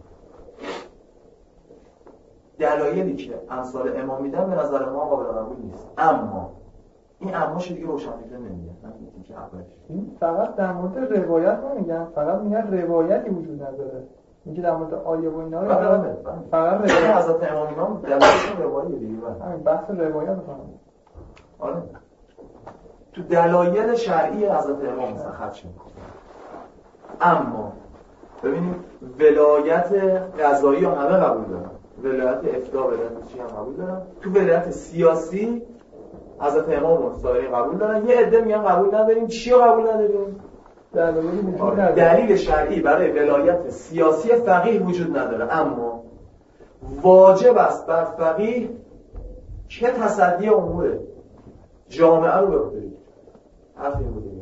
دلایلی که امثال امام میدن به نظر ما قابل قبول نیست. اما این اماش دیگه روشن میده نمیگن. من که اولش این فقط در مورد روایت نمیگن، فقط میگن روایتی وجود نداره. اینکه در مورد آیه و اینا رو فقط روایت حضرت امام اینا دلایلشون روایت دیگه. همین بحث روایت بکنم. آره. تو دلایل شرعی حضرت امام مستخرج میکنه. اما ببینید ولایت قضایی رو همه قبول دارن. ولایت افتاء ولایت چی هم قبول دارن. تو ولایت سیاسی حضرت امام و سایر قبول دارن. یه عده میگن قبول نداریم. چی رو قبول نداریم؟ دلیل شرعی برای ولایت سیاسی فقیه وجود نداره. اما واجب است بر فقیه که تصدی امور جامعه رو بگیره. حرف این بوده.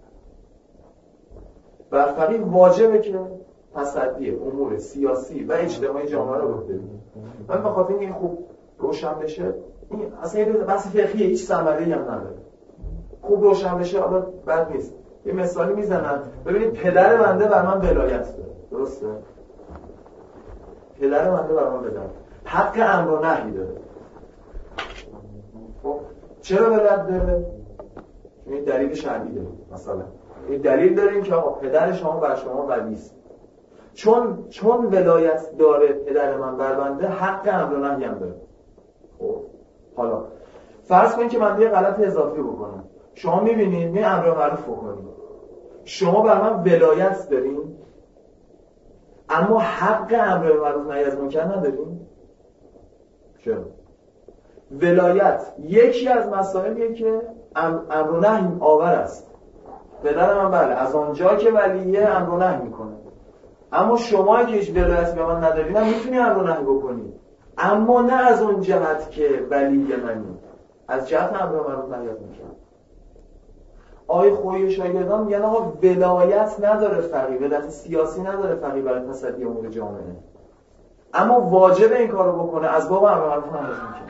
بر فقیه واجبه که تصدی امور سیاسی و اجتماعی جامعه رو بگیره. من به خاطر این خوب روشن بشه، این اصلا یه بحث فقهیه، هیچ ثمره‌ای هم نداره. خوب روشن بشه حالا بد نیست. یه مثالی میزنم. ببینید پدر بنده بر من ولایت داره. درسته؟ پدر بنده بر من ولایت. حق امر و نهی داره. خب چرا ولایت داره؟ این دلیل شرعی داره. مثلا این دلیل داره که آقا پدر شما بر شما ولی است. چون چون ولایت داره پدر من بر بنده، حق امر و نهی هم داره. خب حالا فرض کنید که من یه غلط اضافی بکنم. شما میبینید می امر معروف بکنید. شما بر من ولایت دارین اما حق امر معروف نهی از منکر ندارین. چرا؟ ولایت یکی از مسائلیه که امر و نهی آور است. پدر من بله از آنجا که ولیه امر و نهی میکنه، اما شما که هیچ ولایتی به من ندارید هم میتونی امر و نهی بکنی، اما نه از اون جهت که ولی منی، از جهت امر و معروف نهی میکنه. آقای خویی شاگردان میگن آقا ولایت نداره فقیه، ولایت سیاسی نداره فقیه برای تصدی امور جامعه، اما واجب این کارو بکنه، از باب امر و معروف نهی میکنه.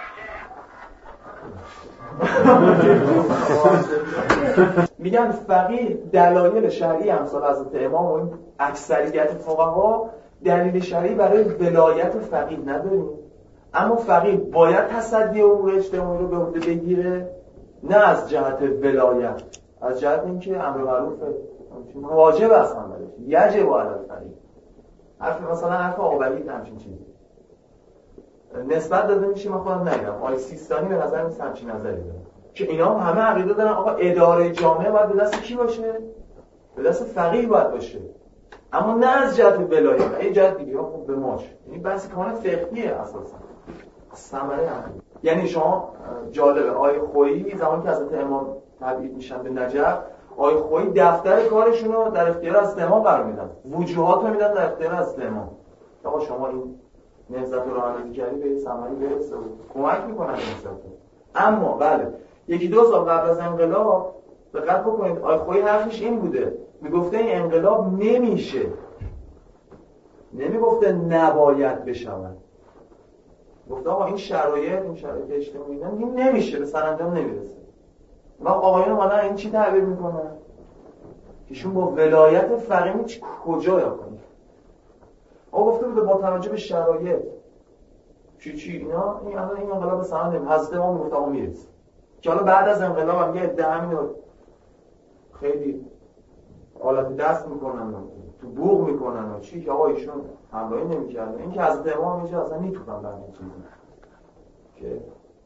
میگن فقیه دلایل شرعی امثال حضرت امام و این اکثریت فقها دلیل شرعی برای ولایت فقیه نداریم، اما فقیه باید تصدی امور اجتماعی رو به عهده بگیره، نه از جهت ولایت، از جهت اینکه امر معروف واجب است عملش، یجب علی الفقیه. حرف مثلا حرف آقایی همچین چیزی نسبت داده میشه، من خودم نگم آقای سیستانی به نظر نیست همچین نظری داره که اینا هم همه عقیده دارن آقا اداره جامعه باید به دست کی باشه؟ به دست فقیه باید باشه، اما نه از جهت ولایت، این جهت دیگه خب به ماش، یعنی بحث کاملا فقهیه اساسا ثمره هم. یعنی شما جالبه آقای خویی زمانی که حضرت امام تبعید میشن به نجف، آقای خویی دفتر کارشون رو در اختیار از امام قرار میدن، وجوهات رو میدن در اختیار از امام، آقا شما این نهضت رو رانندگی کردی به این ثمری برسه و کمک میکنن نهضت. اما بله یکی دو سال قبل از انقلاب دقت بکنید آقای خویی حرفش این بوده، میگفته این انقلاب نمیشه، نمیگفته نباید بشود، گفته آقا این شرایط این شرایط اجتماعی این نمیشه، به سرانجام نمیرسه. و آقایون اومدن این چی تعبیر میکنن؟ ایشون با ولایت فقیه کجا یا کنید؟ آقا گفته بوده با توجه به شرایط چی چی اینا این الان این انقلاب سرانجام حضرت امام میگفت آقا میرسه، که حالا بعد از انقلاب هم یه عده همین خیلی حالت دست میکنن تو بوق میکنن و چی که آقا ایشون همراهی نمیکردن، این که حضرت امام میشه اصلا میتونن برای چیزی که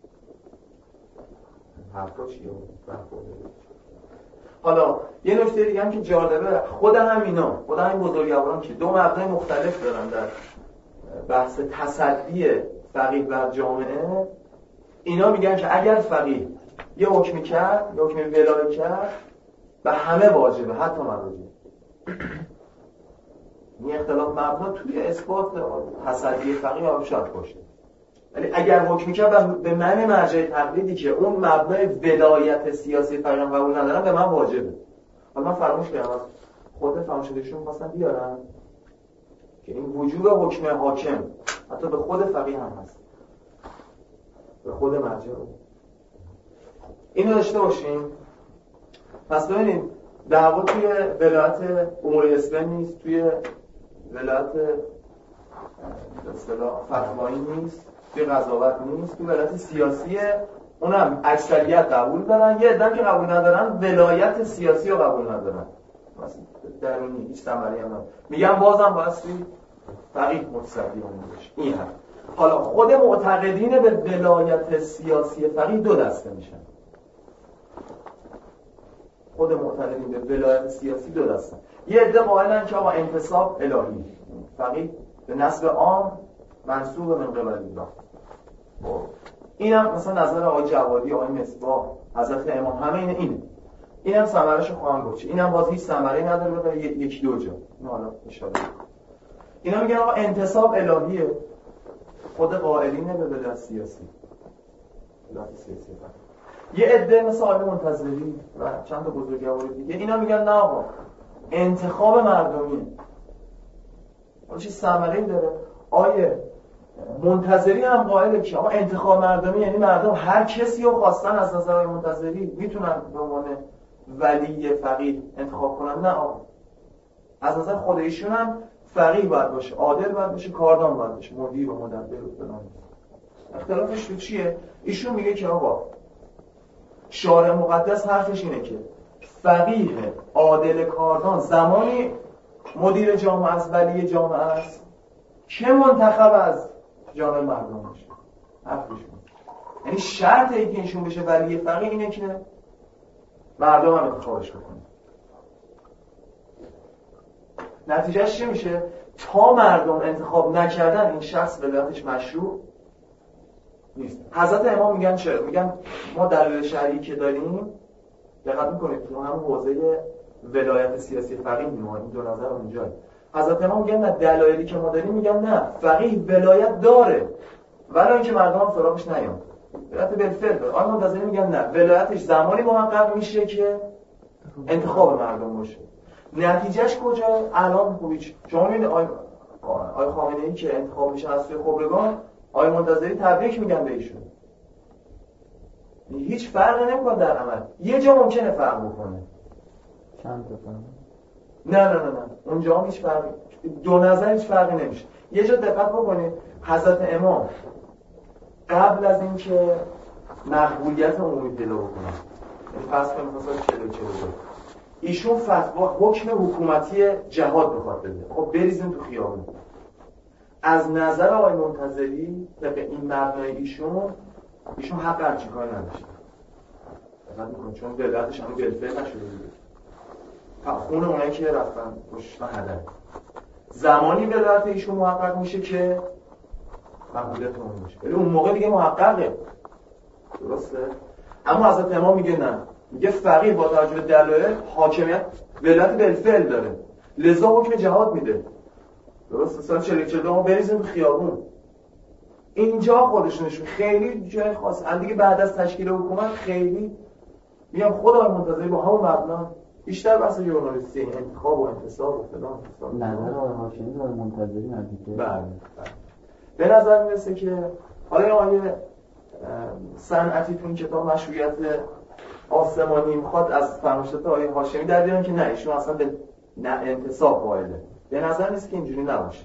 حرفا چیه برخورده. حالا یه نکته دیگه هم که جالبه، خود هم اینا خود هم این بزرگواران که دو مبنای مختلف دارن در بحث تصدی فقیه بر جامعه، اینا میگن که اگر فقیه یه حکمی کرد یه حکمی ولایت کرد و همه واجبه حتی مراجع، این اختلاف مبنا توی اثبات تصدی فقیه هم شاید باشه، ولی اگر حکمی کرد به من مرجع تقلیدی که اون مبنای ولایت سیاسی فقیه قبول ندارم به من واجبه. حالا من فراموش کردم از خود فراموشدهشون می‌خواستم بیارم که این وجوب حکم حاکم حتی به خود فقیه هم هست، به خود مرجع. اینو داشته باشیم. پس ببینید دعوا توی ولایت امور اسلامی نیست، توی ولایت به اصطلاح فتوایی نیست، توی قضاوت نیست، توی ولایت سیاسیه، اونم اکثریت قبول دارن، یه عده که قبول ندارن ولایت سیاسی رو قبول ندارن، مثلا درونی هیچ ثمری هم نداره، میگن بازم باستی فقیه متصدی اون باشه. این هم حالا خود معتقدین به ولایت سیاسی فقیه دو دسته میشن. خود معتقدین به ولایت سیاسی دو دسته، یه عده قائلن که آقا انتصاب الهی، فقیه به نسب عام منسوب من قبل الله. این هم مثلا نظر آقای جوادی، آقای مصباح، حضرت امام، همه اینه اینه. این هم ثمره‌شو خواهم گفت. این هم باز هیچ ثمره‌ای نداره بذار یکی دو جا. این حالا ان شاءالله. اینا میگن آقا انتصاب الهیه. خود قائلینه به ولایت سیاسی. ولایت سیاسی. یه عده مثل آقای منتظری و چند تا بزرگوار دیگه اینا میگن نه آقا انتخاب مردمیه. حالا چه ثمره‌ای داره؟ آیه منتظری هم قائله که آقا انتخاب مردمی یعنی مردم هر کسی رو خواستن از نظر منتظری میتونن به عنوان ولی فقیه انتخاب کنن. نه آقا از نظر خود ایشون هم فقیه باید باشه، عادل باید باشه، کاردان باید باشه، مدیر و مدبر و فلان. اختلافش تو چیه؟ ایشون میگه که آقا شارع مقدس حرفش اینه که فقیه عادل کاردان زمانی مدیر جامعه است، ولی جامعه است که منتخب از جامعه مردم باشه. حرفشون یعنی شرط اینکه ایشون بشه ولی فقیه اینه که مردم هم انتخابش بکنه. نتیجهش چی میشه؟ تا مردم انتخاب نکردن این شخص ولایتش مشروع نیست. حضرت امام میگن چرا؟ میگن ما دلیل شرعی که داریم دقت میکنید تو همون حوزه ولایت سیاسی فقیه ما این دو نظر اونجا حضرت امام میگن نه، دلایلی که ما داریم میگن نه، فقیه ولایت داره ولی اینکه مردم هم سراغش نیان، ولایت بالفعل داره. آقای منتظری میگن نه، ولایتش زمانی محقق میشه که انتخاب مردم باشه. نتیجهش کجا؟ الان خوبیچ شما میبینید آقای آقای خامنه‌ای که انتخاب میشه از سوی خبرگان، آقای منتظری تبریک میگن به ایشون، هیچ فرقی نمیکنه در عمل. یه جا ممکنه فرق بکنه، چند تا فرق؟ نه نه نه نه اونجا هم هیچ فرقی، دو نظر هیچ فرقی نمیشه. یه جا دقت بکنید، حضرت امام قبل از اینکه مقبولیت عمومی پیدا بکنه، این فصل مثلا چهل و چهل ایشون فتوا حکم حکومتی جهاد میخواد بده، خب بریزیم تو خیابون. از نظر آقای منتظری طبق این مبنای ایشون ایشون حق هرچی کار نداشت، دقت میکنید چون ولایتش هم بالفعل نشده بود، خون اونایی که رفتن کشتن هدر. زمانی ولایت ایشون محقق میشه که مقبولیت عمومی میشه، ولی اون موقع دیگه محققه، درسته؟ اما حضرت امام میگه نه، میگه فقیه با توجه به دلایل حاکمیت ولایت بالفعل داره، لذا حکم جهاد میده، درسته؟ سال چهل و چهل ما بریزیم تو خیابون. اینجا خودشونشون خیلی جای خاص هم دیگه بعد از تشکیل حکومت خیلی میگم خدای منتظری با همون مبنا بیشتر بحث ژورنالیستی، انتخاب و انتصاب و فلان نظر آقای هاشمی و منتظری نزدیکه. بله به نظر میرسه که حالا آیه صنعتیتون کتاب مشروعیت آسمانی میخواد از فرمایشات آیه هاشمی در بیارن که نه ایشون اصلا به نه انتصاب قائله. به نظر نیست که اینجوری نباشه.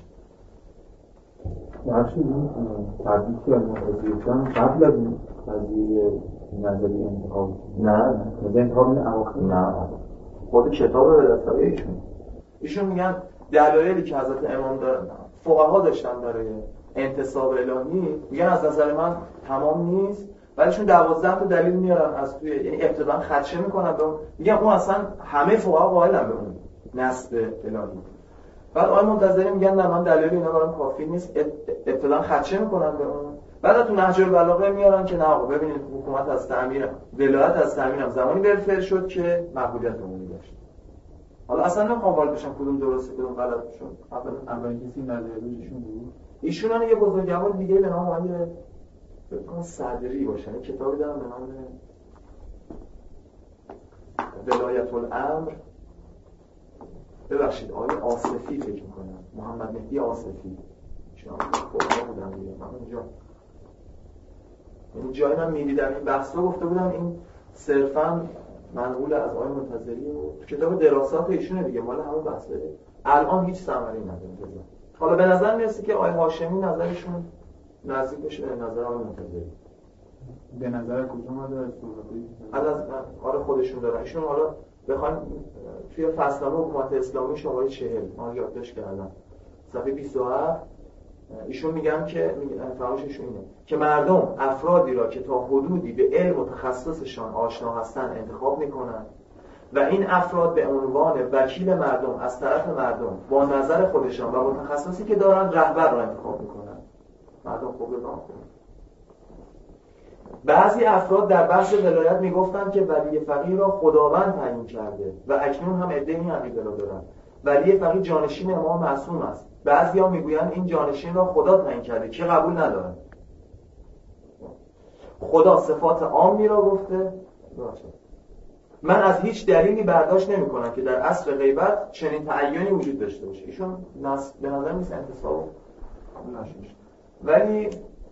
درش این تبدیل که منتظری کردن قبل از این قضیه نظری انتخاب نه نه انتخاب این اواخر نه خود کتاب ولایت‌های ایشون ایشون میگن دلایلی که حضرت امام دارن فقها داشتن برای انتصاب الهی، میگن از نظر من تمام نیست، ولیشون دوازده تا دلیل میارن از توی، یعنی ابتداً خدشه میکنن به اون، میگن اون اصلا همه فقها قائلن به اون نصب الهی. بعد آقای منتظری میگن نه من دلیل اینا برام کافی نیست، ابتداً خدشه میکنن به اون. بعد تو نهج البلاغه میارن که نه آقا ببینید حکومت از تعمیر ولایت از تعمیر هم زمانی بالفعل شد که مقبولیت عمومی داشت. حالا اصلا نمیخوام وارد بشم کدوم درسته کدوم غلط شد. اولین کسی نظریه‌شون بود. ایشون هم یه بزرگوار دیگه به نام آقای فکر کنم صدری باشه، یه کتابی دارم به نام ولایت الامر، ببخشید آقای آصفی فکر میکنم، محمد مهدی آصفی، ایشون هم خودم بودم دیگه. من اونجا یعنی جایی من میدیدم این بحثا گفته بودم این صرفاً منقول از آقای منتظری و کتاب دراسات ایشونه دیگه، مال همون بحثه. الان هیچ ثمری نداره. حالا به نظر میرسه که آقای هاشمی نظرشون نزدیک بشه به نظر آقای منتظری. به نظر کدوم از از از آره خودشون دارن. ایشون حالا بخوایم توی فصلنامه حکومت اسلامی شماره چهل ما یادداشت کردم صفحه بیست و هفت ایشون میگن که فرمایششون اینه که مردم افرادی را که تا حدودی به علم و تخصصشان آشنا هستند انتخاب میکنند و این افراد به عنوان وکیل مردم از طرف مردم با نظر خودشان و با تخصصی که دارند رهبر را انتخاب میکنند. مردم خوب بدان خوب. بعضی افراد در بحث ولایت میگفتند که ولی فقیه را خداوند تعیین کرده و اکنون هم عده‌ای این عقیده را دارند. ولی فقیه جانشین امام معصوم است. بعضیا میگویند این جانشین را خدا تعیین کرده که قبول ندارند. خدا صفات عامی را گفته. من از هیچ دلیلی برداشت نمی‌کنم که در عصر غیبت چنین تعیینی وجود داشته باشه. ایشون نص... به نظر نیست انتصاب نشه. ولی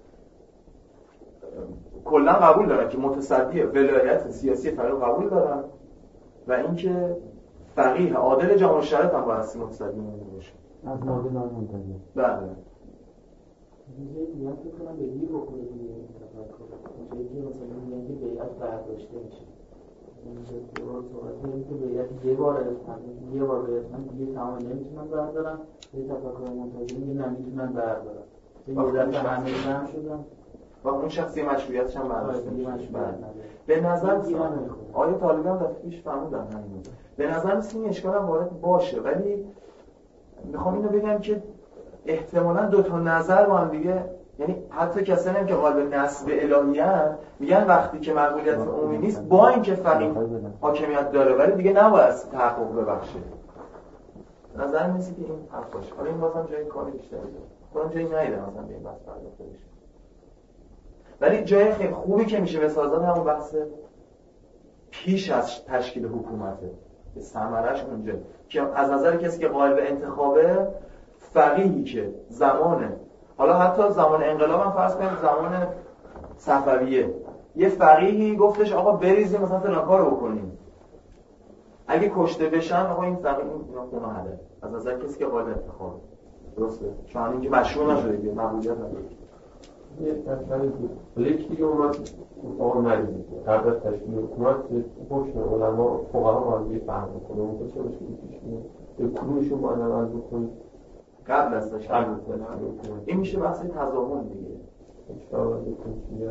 کلا قبول دارن که متصدی ولایت سیاسی فقیه قبول دارن و اینکه فقیه عادل جامع الشرایط هم باید متصدی باشه. از مورد نامنتظر. بله. یه دیگه فکر کنم به گیر بخوره دیگه این تفکر. اونجایی که مثلا میگن که بیعت برداشته میشه. اینجا درست صحبت میگن که بیعت یه بار رسن، یه بار رسن دیگه تمام نمیتونن بردارن. یه تفکر منتظر میگه نمیتونن بردارن. یه دفعه همه جمع شدن. و اون شخصی مشروعیتش هم برداشته میشه. به نظر آیا طالبان دفعه پیش فهمیدن همین. به نظر میاد این اشکال هم وارد باشه، ولی میخوام اینو بگم که احتمالاً دو تا نظر با هم دیگه یعنی حتی کسانی هم که قائل به نسب الهی هستند میگن وقتی که مقبولیت عمومی نیست با اینکه فقیه حاکمیت داره ولی دیگه نباید تحقق ببخشه. نظر نیست که این حرف باشه. حالا این بازم جای کاری بیشتری داره. خودم جایی ندیدم مثلا به این بحث پرداخته بشه. ولی جای خیلی خوبی که میشه بسازن همون بحث پیش از تشکیل حکومته. به ثمرش اونجا که از نظر کسی که قائل به انتخابه فقیهی که زمانه، حالا حتی زمان انقلاب هم فرض کنیم زمان صفویه، یه فقیهی گفتش آقا بریزیم مثلا فلان کارو بکنیم، اگه کشته بشن آقا این فقیه این گناهه از نظر کسی که قائل به انتخابه. درسته؟ چون اینکه مشروع نشده دیگه، مقبولیت نداره. یه مسئله بود. یک دیگه اومد آقا نریزید قبل از تشکیل حکومت حکم علما فقها با هم دیگه فهم کنه اون چه بشه پیش میاد به کدومشون باید عمل بکنید قبل از تشکیل حکومت. این میشه بحث تضامن دیگه. اشتباه بکنید چیه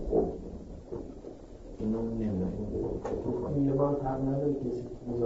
اینو نمیدونم یه بار هم نداره کسی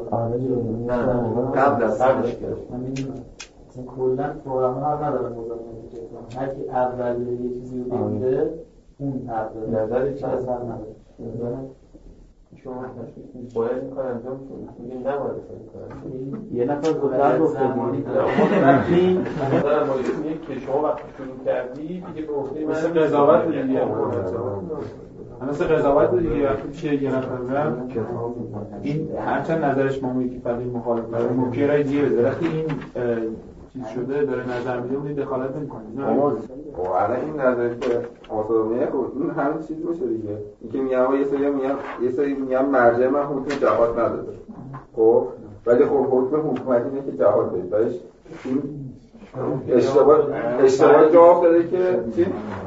نه قبل از تشکیل من میدونم مثلا کلا فقها هم ندارن مزاحمت کنن، هر کی اول یه چیزی رو بگیره اون اول نظر چه اثر نداره. شما تشخیص باید این کار انجام کنید میگه نباید کنید یه نفر گذر زمانی داره وقتی نظر ما اینه که شما وقتی شروع کردی دیگه به عهده مثل قضاوت دیگه مثل قضاوت دیگه وقتی چیه یه نفر برم این هرچند نظرش ما میگه که فقیه مخالف داره ممکنه رای دیگه بذاره وقتی این چیز شده داره نظر میده اون دخالت نمی‌کنه. خب الان این نظری که آسامیه خود اون همین چیز باشه دیگه. اینکه میگم یه سری میگم یه سری میگم مرجع من حکم جهاد نداده. خب ولی خب حکم حکومتی اینه که جهاد بدید. بعدش این اشتباه اشتباه جواب داده که چی؟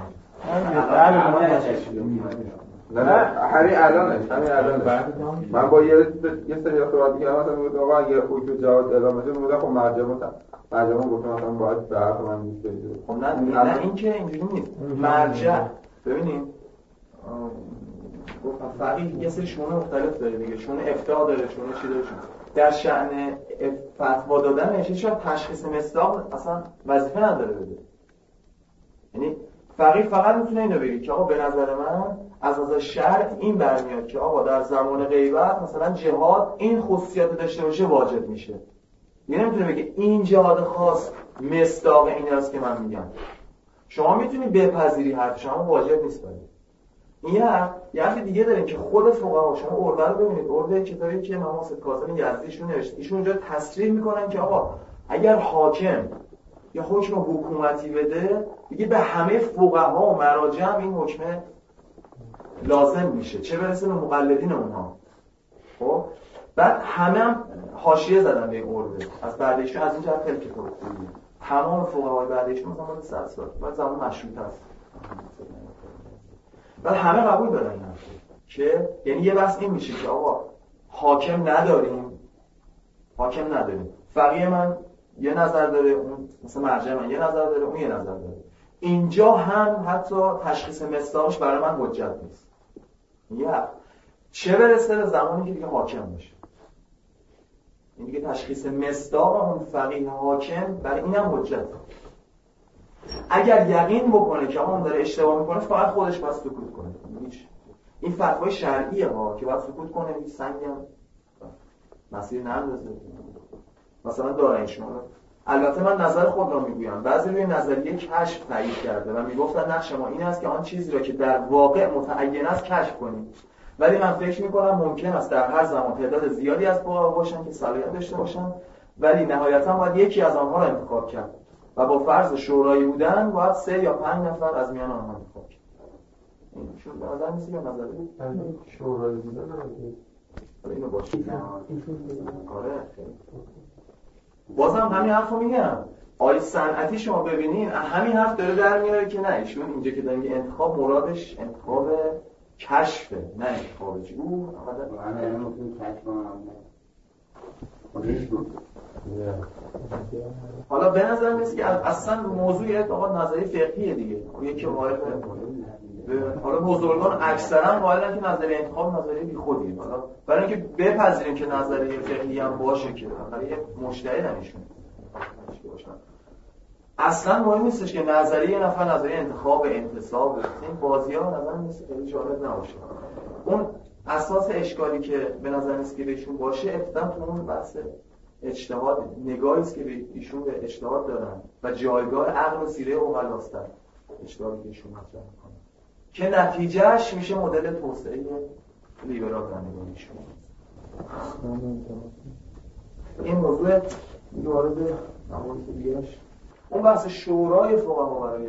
نه نه همین الانش همین الانش من با یه یه سری صحبت می‌کردم مثلا میگم آقا اگه حکم جهاد اعلام بشه میگم خب مرجع متن مرجع گفتم مثلا باید به حرف من گوش بدید. خب نه نه این که اینجوری نیست. مرجع ببینید گفتم فقیه یه سری شونه مختلف داره دیگه، شونه افتاء داره، شونه چی داره. در شأن فتوا دادنش هیچ وقت تشخیص مصداق اصلا وظیفه نداره بده. یعنی فقیه فقط میتونه اینو بگه که آقا به نظر من از نظر شرع این برمیاد که آقا در زمان غیبت مثلا جهاد این خصوصیت داشته باشه واجب میشه. یعنی نمیتونه بگه این جهاد خاص مصداق این است که من میگم. شما میتونی بپذیری حرف شما واجب نیست برای این حرف. یه حرف دیگه داریم که خود فقها شما ارده رو ببینید، ارده کتابی که امام حسین کاظم یزدیشون نوشته ایشون اونجا تصریح میکنن که آقا اگر حاکم یا حکم حکومتی بده دیگه به همه فقها و مراجع این حکم لازم میشه، چه برسه به مقلدین اونها. خب بعد همه هم حاشیه زدن به این ارده از بعدشون، از این جهت خیلی کتاب خوبیه. تمام فقهای بعدشون مثلا مال صد سال بعد زمان مشروطه است. بعد همه قبول دارن این حرف که یعنی یه بحث این میشه که آقا حاکم نداریم حاکم نداریم فقیه من یه نظر داره، اون مثلا مرجع من یه نظر داره، اون یه نظر داره. اینجا هم حتی تشخیص مصداقش برای من حجت نیست. یا چه برسه به زمانی که دیگه حاکم باشه. این دیگه تشخیص مصداق اون فقیه حاکم برای اینم حجت. اگر یقین بکنه که اون داره اشتباه میکنه فقط خودش باید سکوت کنه. هیچ این فتوای شرعیه ها که باید سکوت کنه، هیچ سنگی هم مسیر نندازه. مثلا دارن شما البته من نظر خود را میگویم، بعضی روی نظریه کشف تایید کرده و میگفتن نقش ما این است که آن چیزی را که در واقع متعین است کشف کنیم. ولی من فکر میکنم ممکن است در هر زمان تعداد زیادی از فقها باشن که صلاحیت داشته باشن، ولی نهایتا باید یکی از آنها را انتخاب کرد و با فرض شورایی بودن باید سه یا پنج نفر از میان آنها انتخاب کرد. این شو به نظر نیست یا نظری شورایی بودن اینو باشه. آره بازم همین حرفو میگم. آی صنعتی شما ببینین همین حرف داره در میاره که نه ایشون اینجا که داره میگه انتخاب مرادش انتخاب کشفه نه انتخاب چی او من نمیتونم کشف کنم. حالا به نظر میاد که اصلا موضوع آقا نظریه فقهیه دیگه. یکی قائل حالا بزرگان اکثرا قائلن که نظریه انتخاب نظریه بیخودیه. حالا برای اینکه بپذیریم که نظریه فقهی هم باشه که برای یک مجتهد نمیشونه. اصلا مهم نیستش که نظریه یه نفر نظریه انتخاب انتصاب این بازی‌ها به نظر نیست خیلی جالب نباشه. اون اساس اشکالی که به نظر نیست که بهشون باشه ابتدا تو اون بحث اجتهاد نگاهی است که به ایشون به اجتهاد دارن و جایگاه عقل و سیره عقل هستن اشکالی که ایشون مطرح می‌کنن که نتیجهش میشه مدل توسعه لیبرال در نگاه ایشون. این موضوع وارد مباحث دیگه‌اش اون بحث شورای فقها برای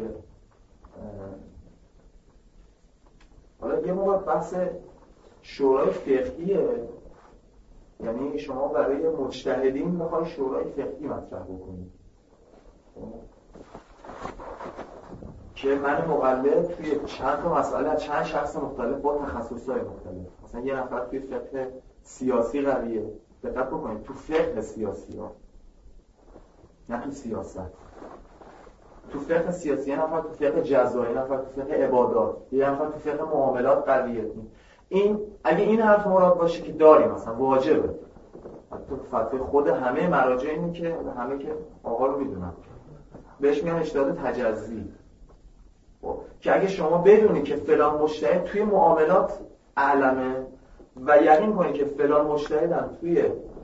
حالا یه موقع بحث شورای فقهیه، یعنی شما برای مجتهدین میخوای شورای فقهی مطرح بکنید که من مقلد توی چند تا مسئله از چند شخص مختلف با تخصصهای مختلف، مثلا یه نفر توی فقه سیاسی قویه، دقت بکنید تو فقه سیاسی ها نه تو سیاست، تو فقه سیاسی یه نفر تو فقه جزایی، یه نفر تو فقه عبادات، یه نفر تو فقه معاملات قویه. این اگه این حرف مراد باشه که داریم مثلا واجبه، حتی فتوی خود همه مراجع اینه که همه که آقا رو میدونن بهش میگن اجتهاد تجزی، که اگه شما بدونید که فلان مجتهد توی معاملات اعلمه و یقین کنید که فلان مجتهدن توی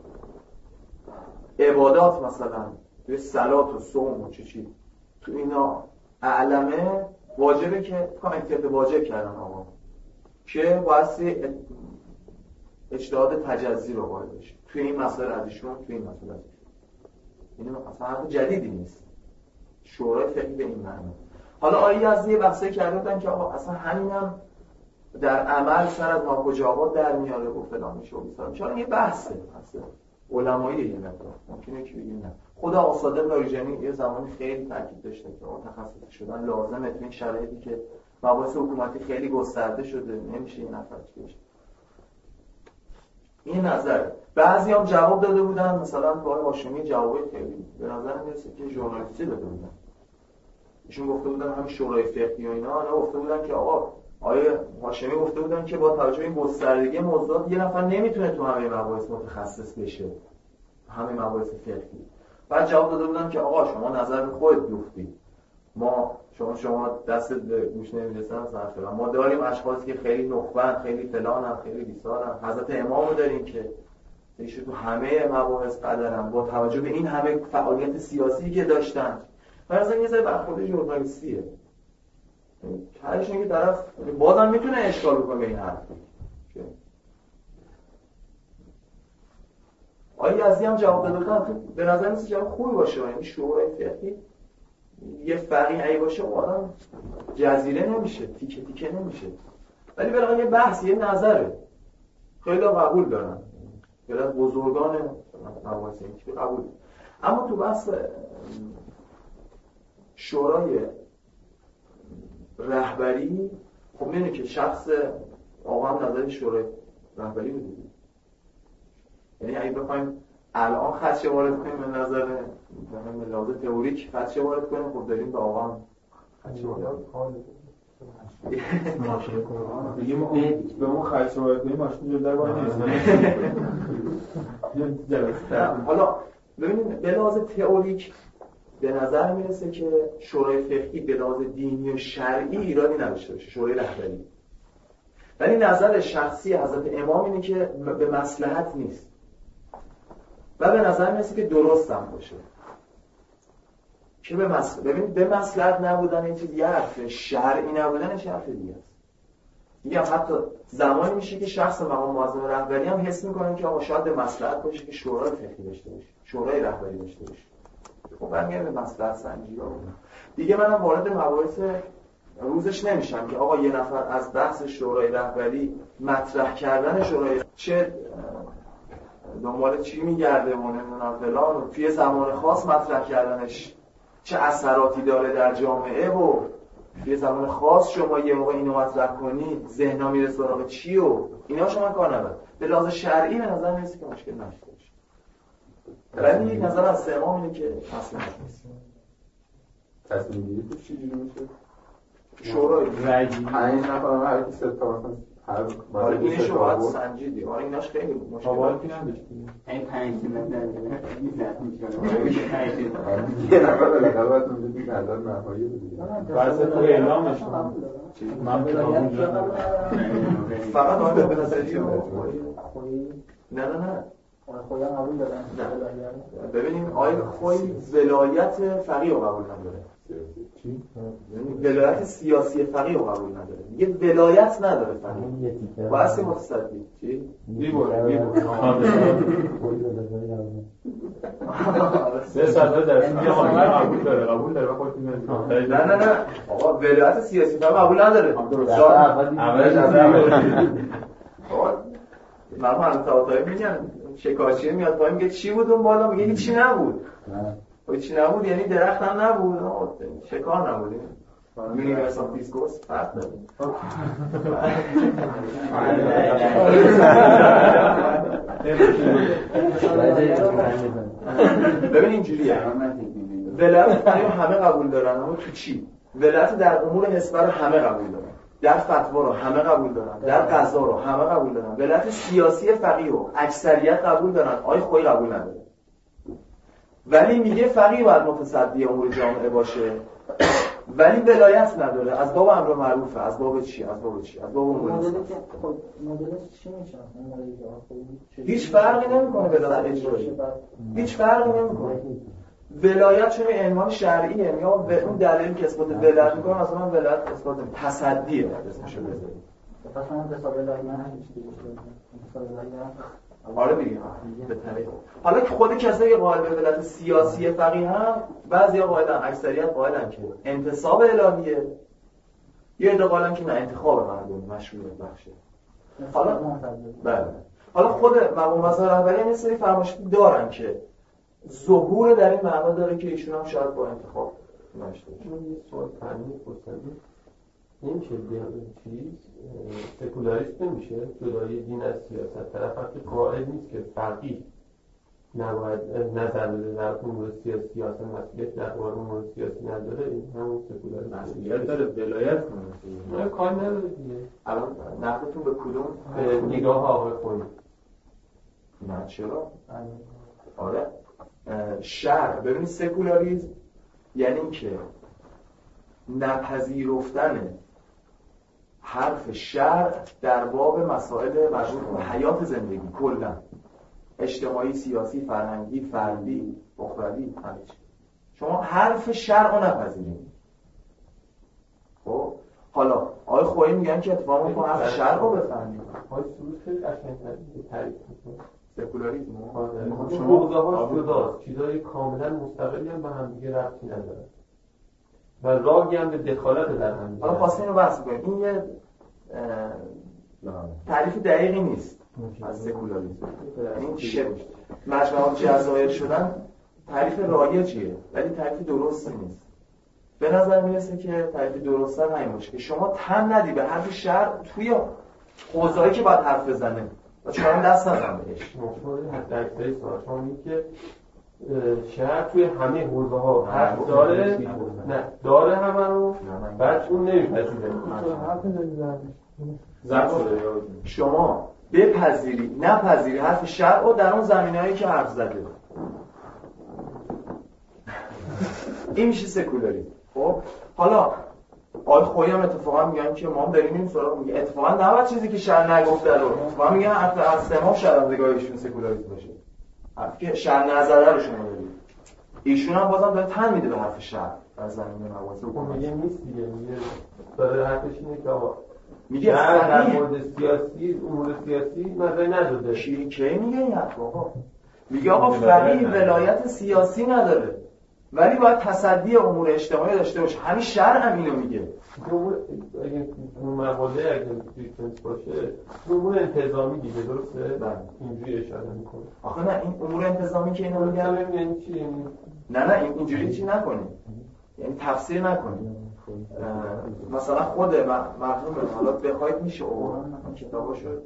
عبادات مثلا توی صلات و صوم و چه چی تو اینا اعلمه، واجبه که کانکتیت واجب کردن آقا که واسه اجتهاد تجزی رو وارد بشه توی این مسائل ازشون توی این مسائل ازشون. این اصلا حرف جدیدی نیست، شورای فقهی به این معنی. حالا آیه از یه بحثی کرده بودن که آقا اصلا همینم در عمل سر از ناکجاوات در میاره و فلان میشه و بیسار میشه. یه بحثه بحثه علمایی یه مقدار ممکنه که بگیم نه. خود آقا صادق لاریجانی یه زمانی خیلی تاکید داشته که آقا تخصصی شدن لازمه تو این شرایطی که مباحث حکومتی خیلی گسترده شده نمیشه این نفر بشه. این نظر بعضی هم جواب داده بودن، مثلا با آقای هاشمی جوابی خیلی به نظر میرسه که ژورنالیستی داده بودن. ایشون گفته بودن همین شورای فقهی و اینا، نه گفته بودن که آقا آیه هاشمی گفته بودن که با توجه به این گستردگی موضوعات یه نفر نمیتونه تو همه مباحث متخصص بشه، همه مباحث فقهی. بعد جواب داده بودن که آقا شما نظر به خودت گفتی، ما شما شما دست به گوش نمیرسن مثلا ما داریم اشخاصی که خیلی نخبن، خیلی فلانن، خیلی بیسارن. حضرت امامو داریم که ایشون تو همه مباحث قدرن با توجه به این همه فعالیت سیاسی که داشتن. مثلا یه ذره برخورد ژورنالیستیه. هرش اینه که طرف بازم میتونه اشکال بکنه به این حرف. آیا از این هم جواب داده بودن به نظر میسه جواب خوبی باشه، یعنی شورای فقهی یه فقیه ای باشه و آدم جزیره نمیشه، تیکه تیکه نمیشه. ولی برای یه بحث یه نظره خیلی قبول دارن، خیلی بزرگان مباحث این که قبول. اما تو بحث شورای رهبری خب اینه که شخص آقا هم نظر شورای رهبری بودید، یعنی اگه بخوایم الان خدشه وارد کنیم به نظر به لحاظ تئوریک خدشه وارد کنیم، خب داریم به آقا هم خدشه وارد کنیم دیگه ما به اون خدشه وارد کنیم ماشین جلوی وای نیست. حالا ببینید به لحاظ تئوریک به نظر میرسه که شورای فقهی به لحاظ دینی و شرعی ایرادی نداشته باشه، شورای رهبری. ولی نظر شخصی حضرت امام اینه که به مصلحت نیست و به نظر میرسه که درست هم باشه که به مصلحت. ببینید به مصلحت نبودن این چیز یه حرفه، شرعی نبودنش حرف دیگه است. میگم حتی زمانی میشه که شخص مقام معظم رهبری هم حس میکنه که آقا شاید به مصلحت باشه که شورای فقهی داشته باشه، شورای رهبری داشته باشه. خب برمیگرده به مصلحت سنجی ها دیگه. منم وارد مباحث روزش نمیشم که آقا یه نفر از بحث شورای رهبری مطرح کردن شورای چه دنبال چی میگرده و نمیدونم فلان و توی زمان خاص مطرح کردنش چه اثراتی داره در جامعه و توی زمان خاص شما یه موقع اینو مطرح کنی ذهن‌ها میره سراغ چی و اینا شما کار نداره. به لحاظ شرعی به نظر میاد که مشکل نشده باشه. ولی نظر از امام اینه که اصلا نیست. تصمیم گیری تو چی جوری میشه؟ شورای رأی پنج نفر هر کی سه تا مثلا هر آره اینش رو باید سنجیدی. آره ایناش خیلی مشکلاتی نداشت. این پنج تیم یه نفر بالاخره باید اونجا دیگه نظر نهایی بده. واسه تو اعلامش من فقط آقای به نظری نه نه نه خودم قبول دارم. ببینیم آقای خویی ولایت فقیه رو قبول نداره. چی؟ ولایت سیاسی فقیه رو قبول نداره. یه ولایت نداره فقیه. واسه متصدی چی؟ میبره میبره سه سال درس میگه قبول داره قبول داره خودتون نه نه نه آقا ولایت سیاسی فقیه قبول نداره. اولش آقا من هم تاوتایی میگم شکارچیه میاد پایین میگه چی بود اون بالا میگه هیچی نبود. هیچی نبود یعنی درخت هم نبود شکار نبود. یونیورسال دیسکورس فرق داره. ببین اینجوریه ولایت فقیه همه قبول دارن اما تو چی؟ ولایت در امور حسبه رو همه قبول دارن، در فتوا رو همه قبول دارن، در قضا رو همه قبول دارن. ولایت سیاسی فقیه رو اکثریت قبول دارن، آقای خویی قبول نداره. ولی میگه فقیه باید متصدی امور جامعه باشه ولی ولایت نداره. از باب امر معروفه. از باب چی؟ از باب چی؟ از باب امور مدلش خب مدلش چی میشه؟ هیچ فرقی نمیکنه ولایت اجرایی. هیچ فرقی نمیکنه. ولایت چون عنوان شرعیه یا اون دلیلی که اثبات ولایت میکنه اصلا ولایت اثبات تصدیه اسمشو بذارید. پس اون حساب ولایت نه آره دیگه به طریق حالا که خود کسایی که قائل به ولایت سیاسی فقیه هم بعضیا قائلن، اکثریت قائلن که انتصاب الهیه، یه عده قائلن که نه انتخاب مردم مشروعیت بخشه. حالا بله حالا خود مقام مسائل رهبری این سری فرمایشاتی دارن که ظهور در این معنا داره که ایشون هم شاید با انتخاب نشته باشه. من یه سوال فنی پرسیدم. نمیشه بیان چیز سکولاریست نمیشه جدای دین از سیاست. طرف وقتی قائل نیست که فقیه نباید نظر بده در امور سیاسی یا اصلا مسئولیت در امور سیاسی نداره، این همون سکولاریسم مسئولیت داره ولایت کنه. کاری نداره دیگه. الان نقدتون به کدوم به نگاه آقای خویی؟ نه چرا؟ آره شرع ببینید سکولاریسم یعنی که نپذیرفتن حرف شرع در باب مسائل مربوط به حیات زندگی کلا اجتماعی، سیاسی، فرهنگی، فردی، اخروی، همه چی. شما حرف شرع رو نپذیرید. خب حالا آقای خویی میگن که اتفاقا ما حرف شرع رو بفهمیم. آقای سروش خیلی قشنگ‌تر تعریف می‌کنه. سکولاریسم شما حوزه‌هاش جداست، چیزای کاملا مستقلی هم به هم دیگه ربطی نداره و راهی هم به دخالت در هم دیگه. حالا خواستیم رو بحث کنیم. این یه تعریف دقیقی نیست از سکولاریسم. این شبه مجموعه جزایر شدن تعریف رایجیه ولی تعریف درستی نیست. به نظر میرسه که تعریف درست‌تر همین باشه که شما تن ندی به حرف شرع توی حوزه‌ای که باید حرف بزنه و چون دست نزن بهش. در اکثری شما میگه که شرع توی همه حوزه‌ها حق داره، نه داره همه رو، بعد اون نمیپذیره. ضبط شده شما بپذیری نپذیری حرف شرع رو در اون زمینه‌ای که حرف زده. این میشه سکولاریسم. خب حالا آقای خویی هم اتفاقا میگن که ما هم داریم این سراغ میگه اتفاقا نباید چیزی که شرع نگفته رو اتفاقا میگن حرف استمام شرع نگاهشون سکولاریسم باشه. حرفی که شرع نظره رو شما دارید. ایشون هم بازم داره تن میده به حرف شرع در زمینه مواضع حکومت. میگه نیست دیگه، میگه داره حرفش اینه که آقا میگه در مورد سیاسی امور سیاسی نظری نداده. کی کی میگه این حرف آقا؟ میگه آقا فقیه ولایت سیاسی نداره ولی باید تصدی امور اجتماعی داشته باشه. همین شرع هم اینو میگه. امور اگه اون مقاله اگه دیفرنس باشه امور انتظامی دیگه درسته؟ بله. اینجوری اشاره میکنه. آخه نه این امور انتظامی که اینو میگن یعنی چی؟ یعنی نه نه این اینجوری چی نکنید. یعنی تفسیر نکنید. مثلا خود مرحوم حالا بخواید میشه اون کتابا شد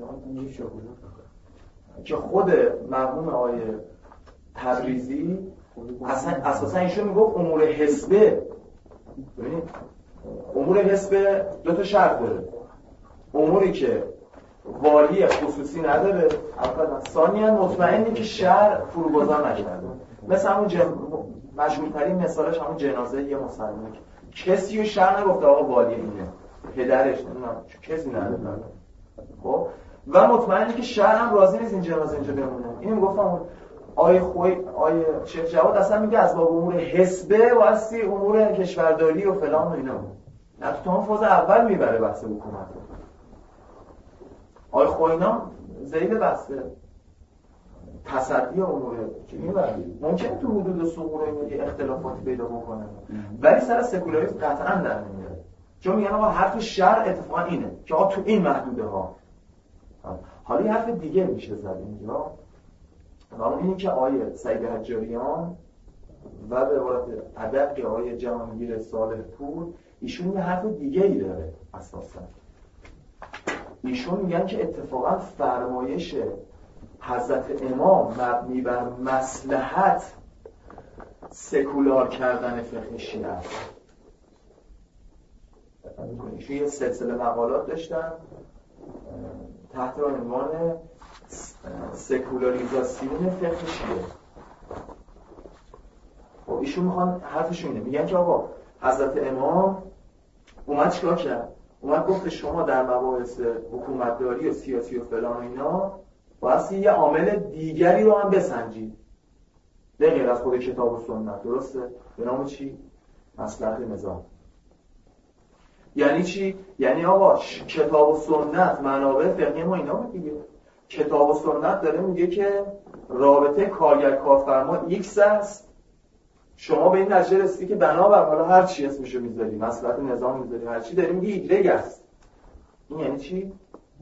که خود مرحوم آقای تبریزی اصلا اساسا ایشون میگفت امور حسبه. ببینید امور حسبه دو تا شرط داره. اموری که والی خصوصی نداره اولا، ثانیاً مطمئنی که شرع فروگذار نکرده. مثل همون جن... مشهورترین مثالش همون جنازه یه مسلمانه که کسی رو شرع نگفته آقا والی اینه، پدرش نمیدونم کسی نداره. خب و مطمئنی که شرع هم راضی نیست این جنازه اینجا بمونه. اینو میگفتم آیه خوی آیه شیخ جواد اصلا میگه از باب امور حسبه واسه امور کشورداری و فلان و اینا. نه تو اون فاز اول میبره بحث حکومت. آیه خوینا ذیل بحث تصدی اموره که میبره. ممکنه تو حدود سقوط این اختلافاتی پیدا بکنه ولی سر سکولاریسم قطعا در نمیاد. چون میگن آقا حرف شرع اتفاقا اینه که آقا تو این محدوده ها. حالا یه حرف دیگه میشه زد اینجا و اون اینی که آیه سعید حجاریان و به عبارت ادق آیه جهانگیر صالح پور ایشون یه حرف دیگه ای داره. اساسا ایشون میگن که اتفاقا فرمایش حضرت امام مبنی بر مصلحت سکولار کردن فقه شیعه است. ایشون یه سلسله مقالات داشتن تحت عنوان سکولاریزاسیون فقه شیعه. خب ایشون میخوان حرفشون اینه، میگن که آقا حضرت امام اومد چیکار کرد؟ اومد گفت شما در مباحث حکومتداری و سیاسی و فلان و اینا واسه یه عامل دیگری رو هم بسنجید به غیر از خود کتاب و سنت. درسته؟ به نام چی؟ مصلحت نظام. یعنی چی؟ یعنی آقا ش... کتاب و سنت منابع فقهی ما اینا بود دیگه. کتاب و سنت داره میگه که رابطه کارگر کارفرما ایکس است، شما به این نتیجه رسیدی که بنابر حالا هر چی اسمشو میذاری مصلحت نظام میذاری هر چی داری میگه ایگرگ است. این یعنی چی؟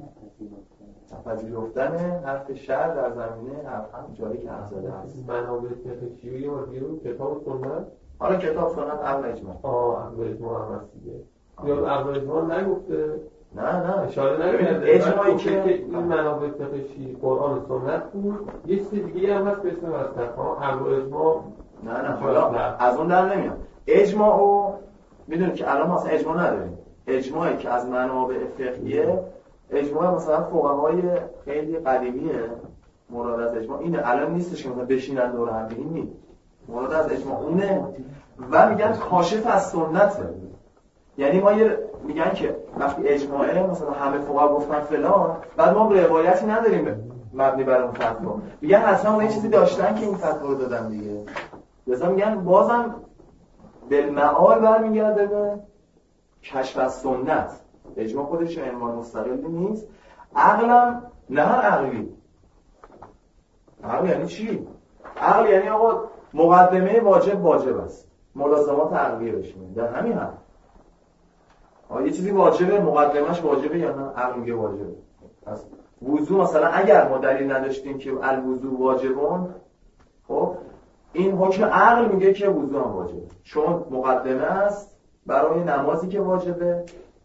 پذیرفتن حرف شرع در زمینه حرف هم جایی که حرف زده هست. منابع فقه شیعه و بیرون کتاب و سنت. حالا کتاب سنت عقل اجماع. آه عقل اجماع هم هست دیگه. یا عقل اجماع نگفته؟ نه نه اشاره نمی‌کنه. اجماعی که این منابع فقه شیعه قرآن و سنت بود. یه چیز دیگه هم هست به اسم مصلحت. عقل اجماع نه نه حالا از اون در نمیاد. اجماعو میدونید که الان ما اصلا اجماع نداریم. اجماعی که از منابع فقهیه اجماع مثلا فقهای خیلی قدیمیه. مراد از اجماع اینه، الان نیستش که مثلا بشینن دور هم، این نیست. مراد از اجماع اونه و میگن کاشف از سنته. یعنی ما یه میگن که وقتی اجماعه مثلا همه فقها گفتن فلان، بعد ما روایتی نداریم مبنی بر اون فتوا، میگن حتما اون یه چیزی داشتن که این فتوا رو دادن دیگه. لذا میگن بازم بالمعال برمیگرده به کشف از سنت. اجماع خودش عنوان مستقلی نیست. عقلم نه هر عقلی. عقل یعنی چی؟ عقل یعنی آقا مقدمه واجب واجب است، ملازمات عقلیه بشیم در همین حد. آقا یه چیزی واجبه، مقدمش واجبه یا نه؟ عقل میگه واجبه. پس وضو مثلا اگر ما دلیل نداشتیم که الوضو واجبون، خب این حکم عقل میگه که وضو هم واجبه، چون مقدمه است برای نمازی که واجبه،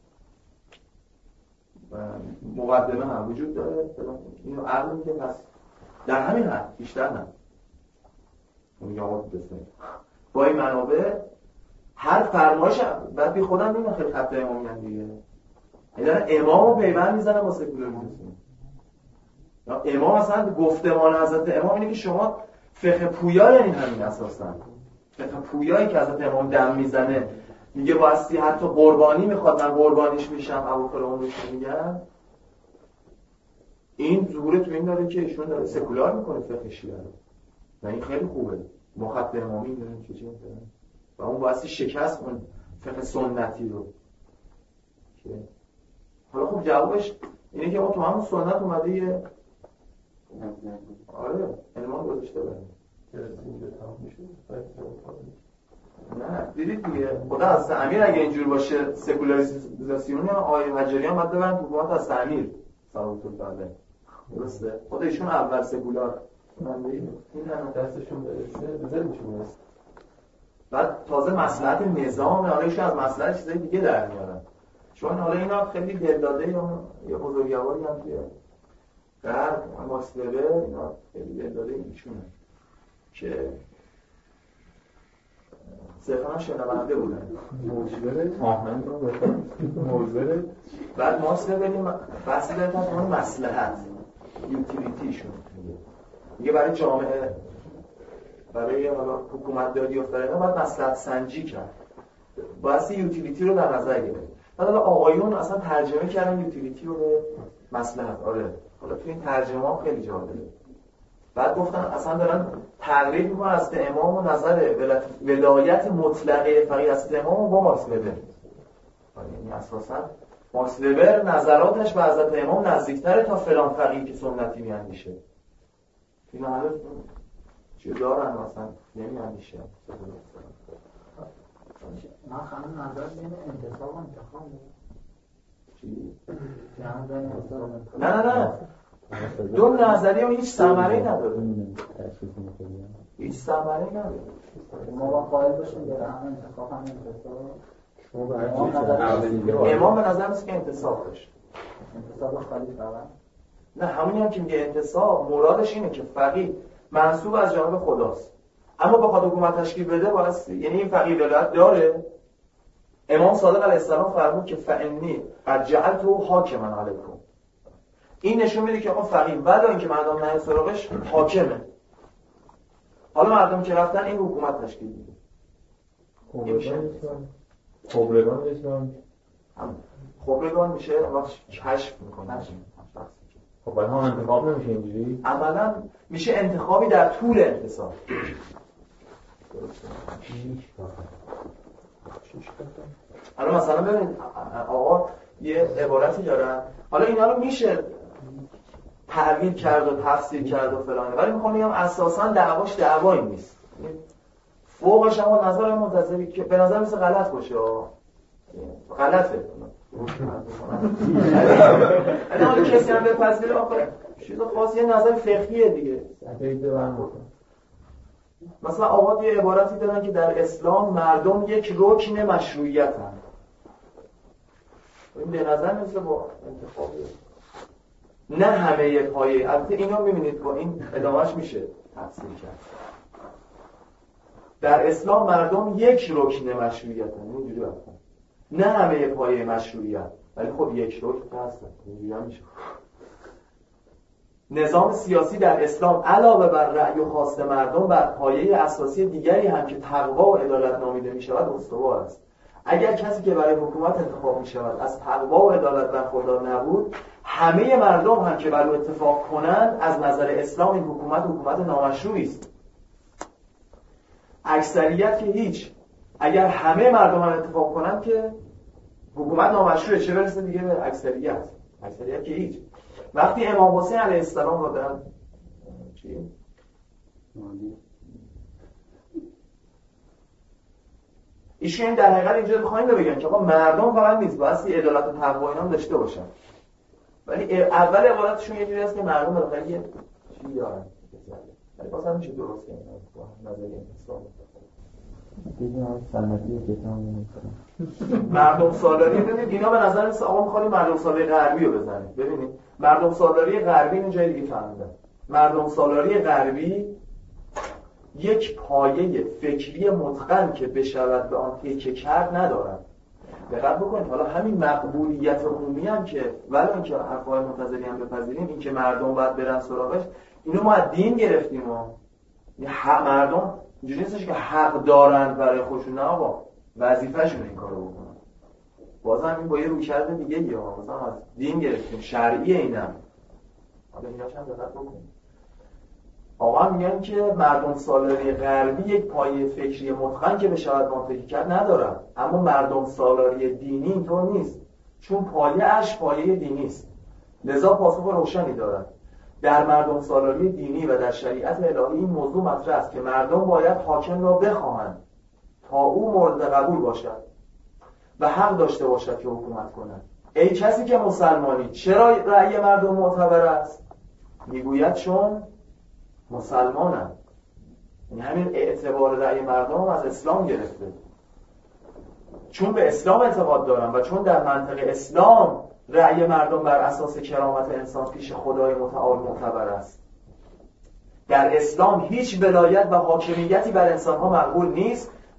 مقدمه هم وجود داره. اینو عقل میگه. پس در همین حد، بیشتر نه. میگه آقا بسنید با این منابع هر فرمایش بعد بی خودم میگن خیلی خط امامی هم دیگه. یعنی امامو پیوند میزنه با سکولاریسم. امام اصلا گفتمان حضرت امام اینه که شما فقه پویا یعنی همین اساسا. فقه پویایی که حضرت امام دم میزنه میگه واسه حتی قربانی میخواد من قربانیش میشم، ابوبکر عمرش میگن. این ظهور تو این داره که ایشون داره سکولار میکنه فقه شیعه رو و این خیلی خوبه. ما خط امامی داریم چه چی میکنه و اون واسه شکست اون فقه سنتی رو که حالا خب جوابش اینه که ما تو همون سنت اومده یه آره عنوان گذاشته بریم. نه دیدید دیگه خدا از تعمیر اگه اینجور باشه سکولاریزاسیون آیه حجاریان باید ببرن تو حکومت از تعمیر صلوات الله. درسته؟ خدا ایشون اول سکولار من این هم دستشون برسه بزنیشون برسه. بعد تازه مصلحت نظام حالا ایشون از مصلحت چیزای دیگه در میارن، چون حالا اینا خیلی دلداده یا بزرگواری هم توی غرب ماکس وبر اینا خیلی دلداده ایشونه که صرفا شنونده بودن. موجبه آهنگ رو بفرم موجبه. بعد ما اصلا بریم بحثی داریم از اون مصلحت یوتیلیتیشون میگه برای جامعه، برای حالا حکومت داری و فرنا باید مصلحت سنجی کرد، باید یوتیلیتی رو در نظر گرفت. بعد حالا آقایون اصلا ترجمه کردن یوتیلیتی رو به مصلحت. آره حالا تو این ترجمه ها خیلی جالبه. بعد گفتن اصلا دارن تغییر میکنن از امام و نظر ولایت مطلقه فقیه از امام با ماکس وبر. یعنی اساسا ماکس وبر نظراتش به حضرت امام نزدیکتره تا فلان فقیه که سنتی میاندیشه. اینا حالا چی دارن مثلا نمیاندیشه. من خانم نظر بین انتصاب و انتخاب چی؟ نه نه نه دو نظریه هیچ ثمره‌ای نداره. هیچ ثمره‌ای نداره. ما با قائل باشیم در هم انتخاب هم انتصاب. شما برای امام به نظر میاد که انتصاب داشت. انتصابش خالی فقط نه همونی هم که میگه انتصاب مرادش اینه که فقیه منسوب از جانب خداست، اما بخواد حکومت تشکیل بده واسه یعنی این فقیه ولایت داره. امام صادق علیه السلام فرمود که فانی قد جعلته حاکما علیکم. این نشون میده که آقا فقیه ولی اینکه مردم نه سراغش حاکمه. حالا مردم که رفتن این حکومت تشکیل میده. خبرگان اسلام خبرگان میشه وقت کشف میکنه. خب بعد هم انتخاب نمیشه اینجوری؟ عملا میشه انتخابی در طول انتصاب. حالا مثلا ببینید آقا یه عبارتی دارن، حالا اینا رو میشه تعویل کرد و تفسیر کرد و فلانه، ولی میخوام بگم اساسا دعواش دعوایی نیست. فوقش هم نظر منتظری که به نظر مثل غلط باشه، غلطه. یعنی حالا کسی هم بپذیره آخه چیز خاص یه نظر فقهیه دیگه. مثلا آقا یه عبارتی دارن که در اسلام مردم یک رکن مشروعیت هم. این به نظر مثل با انتخابیه. نه همه پایه. البته اینو میبینید با این ادامهش میشه تفسیر کرد. در اسلام مردم یک رکن مشروعیت هم. اینجوری هستن. نه همه پایه مشروعیت. ولی خب یک رکن هستن. اینجوری هم میشه. نظام سیاسی در اسلام علاوه بر رأی و خواست مردم بر پایه اساسی دیگری هم که تقوا و عدالت نامیده می شود استوار است. اگر کسی که برای حکومت انتخاب می شود از تقوا و عدالت برخوردار نبود، همه مردم هم که بر او اتفاق کنند از نظر اسلام این حکومت حکومت نامشروعی است. اکثریت که هیچ. اگر همه مردم هم اتفاق کنند که حکومت نامشروعه، چه برسه دیگه به اکثریت. اکثریت که هیچ. وقتی امام حسین علیه السلام رو دارن چی؟ ایشون در حقیقت اینجا می‌خوایم بگن که آقا مردم فقط نیست، واسه عدالت و تقوا اینا هم داشته باشن. ولی اول عبارتشون یه جوری است که مردم بالاخره یه چی دارن. ولی واسه میشه درست کنیم با نظریه انتصاب. دیگه سنتی کتاب نمی‌کنه. مردم سالاری ببینید اینا به نظر مثل آقا می‌خواد مردم سالاری غربی رو بزنه. ببینید مردم سالاری غربی این جای دیگه فهمیدن. مردم سالاری غربی یک پایه فکری متقن که بشود به آن تکیه کرد ندارد. دقت بکنید حالا همین مقبولیت عمومی هم که ولی اینکه حرفای منتظری هم بپذیریم این که مردم باید برن سراغش، اینو ما از دین گرفتیم ها. حق مردم اینجوری نیستش که حق دارن برای خودشون، نه آقا وظیفه‌شونه این کارو بکنن. بازم این با یه رویکرد دیگه یا مثلا از دین گرفتیم، شرعیه اینم. حالا ایناش هم دقت بکنید. آقا میگن که مردم سالاری غربی یک پایه فکری متقن که به شود منطقی کرد ندارن، اما مردم سالاری دینی اینطور نیست، چون پایه اش پایه دینی است. لذا پاسخ روشنی دارد. در مردم سالاری دینی و در شریعت الهی این موضوع مطرح است که مردم باید حاکم را بخواهند تا او مورد قبول باشد و حق داشته باشد که حکومت کند. ای کسی که مسلمانی، چرا رأی مردم معتبر است؟ میگوید چون مسلمانند. یعنی همین اعتبار رأی مردم از اسلام گرفته، چون به اسلام اعتقاد دارن و چون در منطق اسلام رأی مردم بر اساس کرامت انسان پیش خدای متعال معتبر است. در اسلام هیچ ولایت و حاکمیتی بر انسانها مقبول نیست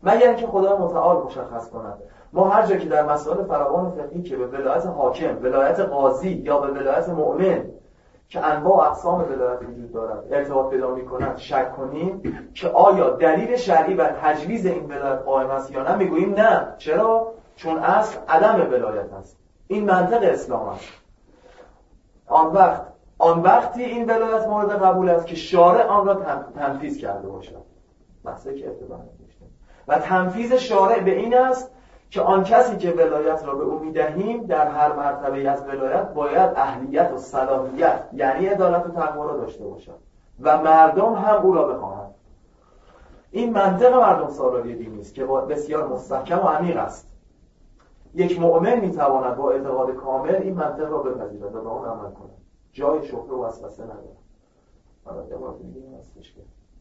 مگر اینکه خدای متعال مشخص کند. ما هر جا که در مسائل فراوان فقهی که به ولایت حاکم، ولایت قاضی یا به ولایت مؤمن که انواع و اقسام ولایت وجود دارد ارتباط پیدا می‌کند شک کنیم که آیا دلیل شرعی بر تجویز این ولایت قائم است یا نه، میگوییم نه. چرا؟ چون اصل عدم ولایت است. این منطق اسلام است. آن وقت آن وقتی این ولایت مورد قبول است که شارع آن را تنفیذ کرده باشد. بحثی که ابتدا داشتیم. و تنفیذ شارع به این است که آن کسی که ولایت را به او می‌دهیم در هر مرتبه از ولایت باید اهلیت و صلاحیت یعنی عدالت و تقوا را داشته باشد و مردم هم او را بخواهند. این منطق مردم سالاری دینی است که بسیار مستحکم و عمیق است. یک مؤمن می‌تواند با اعتقاد کامل این منطق را بپذیرد و به آن عمل کند. جای شبهه و وسوسه ندارد. حالا عبارت دیگه هستش که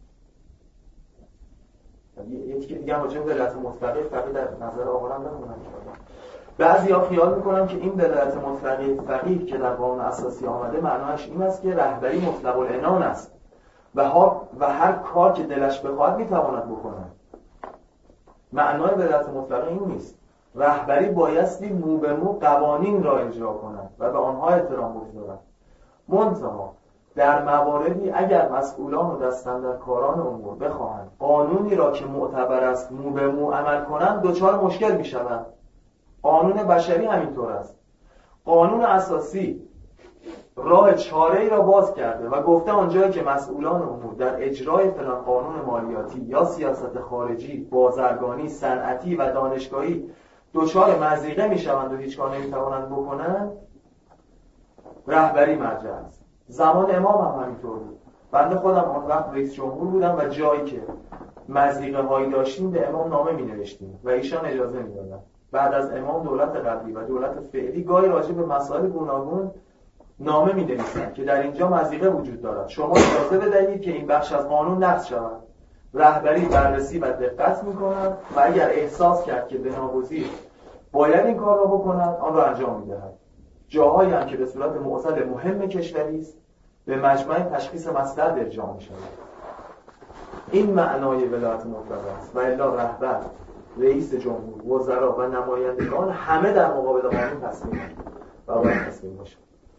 یکی که دیگه راجع به ولایت مطلقه فقیه در نظر آقایان نمونن. بعضی‌ها خیال می‌کنن که این ولایت مطلقه فقیه که در قانون اساسی آمده معناش این است که رهبری مطلق العنان است و ها و هر کار که دلش بخواد می‌تواند بکنه. معنای ولایت مطلقه این نیست. رهبری بایستی مو به مو قوانین را اجرا کند و به آنها احترام بگذارد. منتها در مواردی اگر مسئولان و دستاندرکاران امور بخواهند قانونی را که معتبر است مو به مو عمل کنند دچار مشکل می‌شوند. قانون بشری همینطور است. قانون اساسی راه چاره‌ای را باز کرده و گفته آنجایی که مسئولان امور در اجرای فلان قانون مالیاتی یا سیاست خارجی، بازرگانی، صنعتی و دانشگاهی دچار مضیقه می‌شوند و هیچ کار نمی‌توانند بکنند، رهبری مرجع است. زمان امام هم همینطور بود. بنده خودم آن وقت رئیس جمهور بودم و جایی که مضیقه هایی داشتیم به امام نامه می نوشتیم و ایشان اجازه می دادن. بعد از امام دولت قبلی و دولت فعلی گاهی راجع به مسائل گوناگون نامه می نویسند که در اینجا مضیقه وجود دارد، شما اجازه بدهید که این بخش از قانون نقض شود. رهبری بررسی و دقت می کند و اگر احساس کرد که بناگزیر باید این کار را بکند آن را انجام می دهد. جاهایی هم که به صورت معضل مهم کشوری است به مجمع تشخیص مصلحت ارجاع می شود. این معنای ولایت مطلقه است و الا رهبر، رئیس جمهور، وزرا و نمایندگان همه در مقابل قانون تسلیم هستند و باید تسلیم باشند.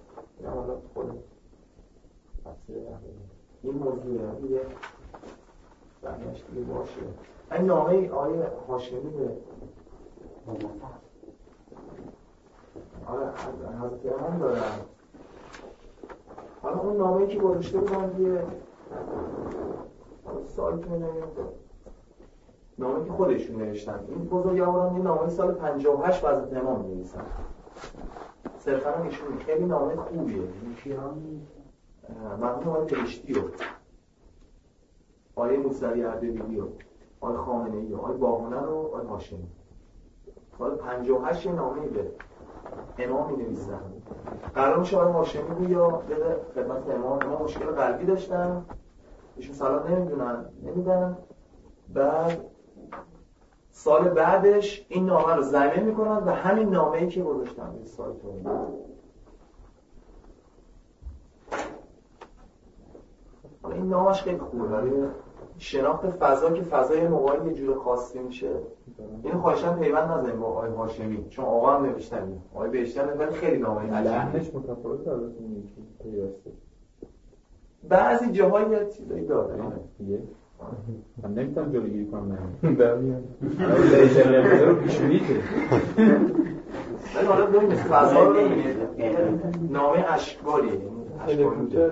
این موضوع دیگه برنامه‌اش دیگه باشه. این نامه آیه هاشمی به آره حضرت امام دارن. حالا اون نامه‌ای که گذاشته بودن یه سال که نمیاد نامه‌ای که خودشون نوشتن. این بزرگواران یه نامه سال پنجاه و هشت به حضرت امام می‌نویسن. صرفاً ایشون خیلی نامه خوبیه. می‌شیران مرحوم آقای بهشتی رو، آقای موسوی اردبیلی رو، آقای خامنه‌ای رو، آقای باهنر رو، آقای هاشمی. سال پنجاه و هشت نامه‌ای به امام می‌نویسن. قرار میشه آقای هاشمی بویا بده خدمت امام. امام مشکل قلبی داشتن، ایشون سلام نمیدونن نمیدن. بعد سال بعدش این نامه رو ضمیمه میکنن و همین نامه‌ای که گذاشتن روی سایت رو. این نامش خیلی خوبه برای شناخت فضا که فضای موبایل یه جور خاصی میشه. اینو خواهشاً پیوند نزنیم با آقای هاشمی، چون آقا هم نوشتن آقای بهشتن ولی خیلی نامه لحنش متفاوته از اون پیوسته. بعضی جاهای یه چیزایی داره دیگه. من نمیتونم جلوگیری کنم. برمیام. لیزر لیزر رو پیشونیته. ولی حالا ببینید فضا رو ببینید. نامه اشکالیه. اشکالیه.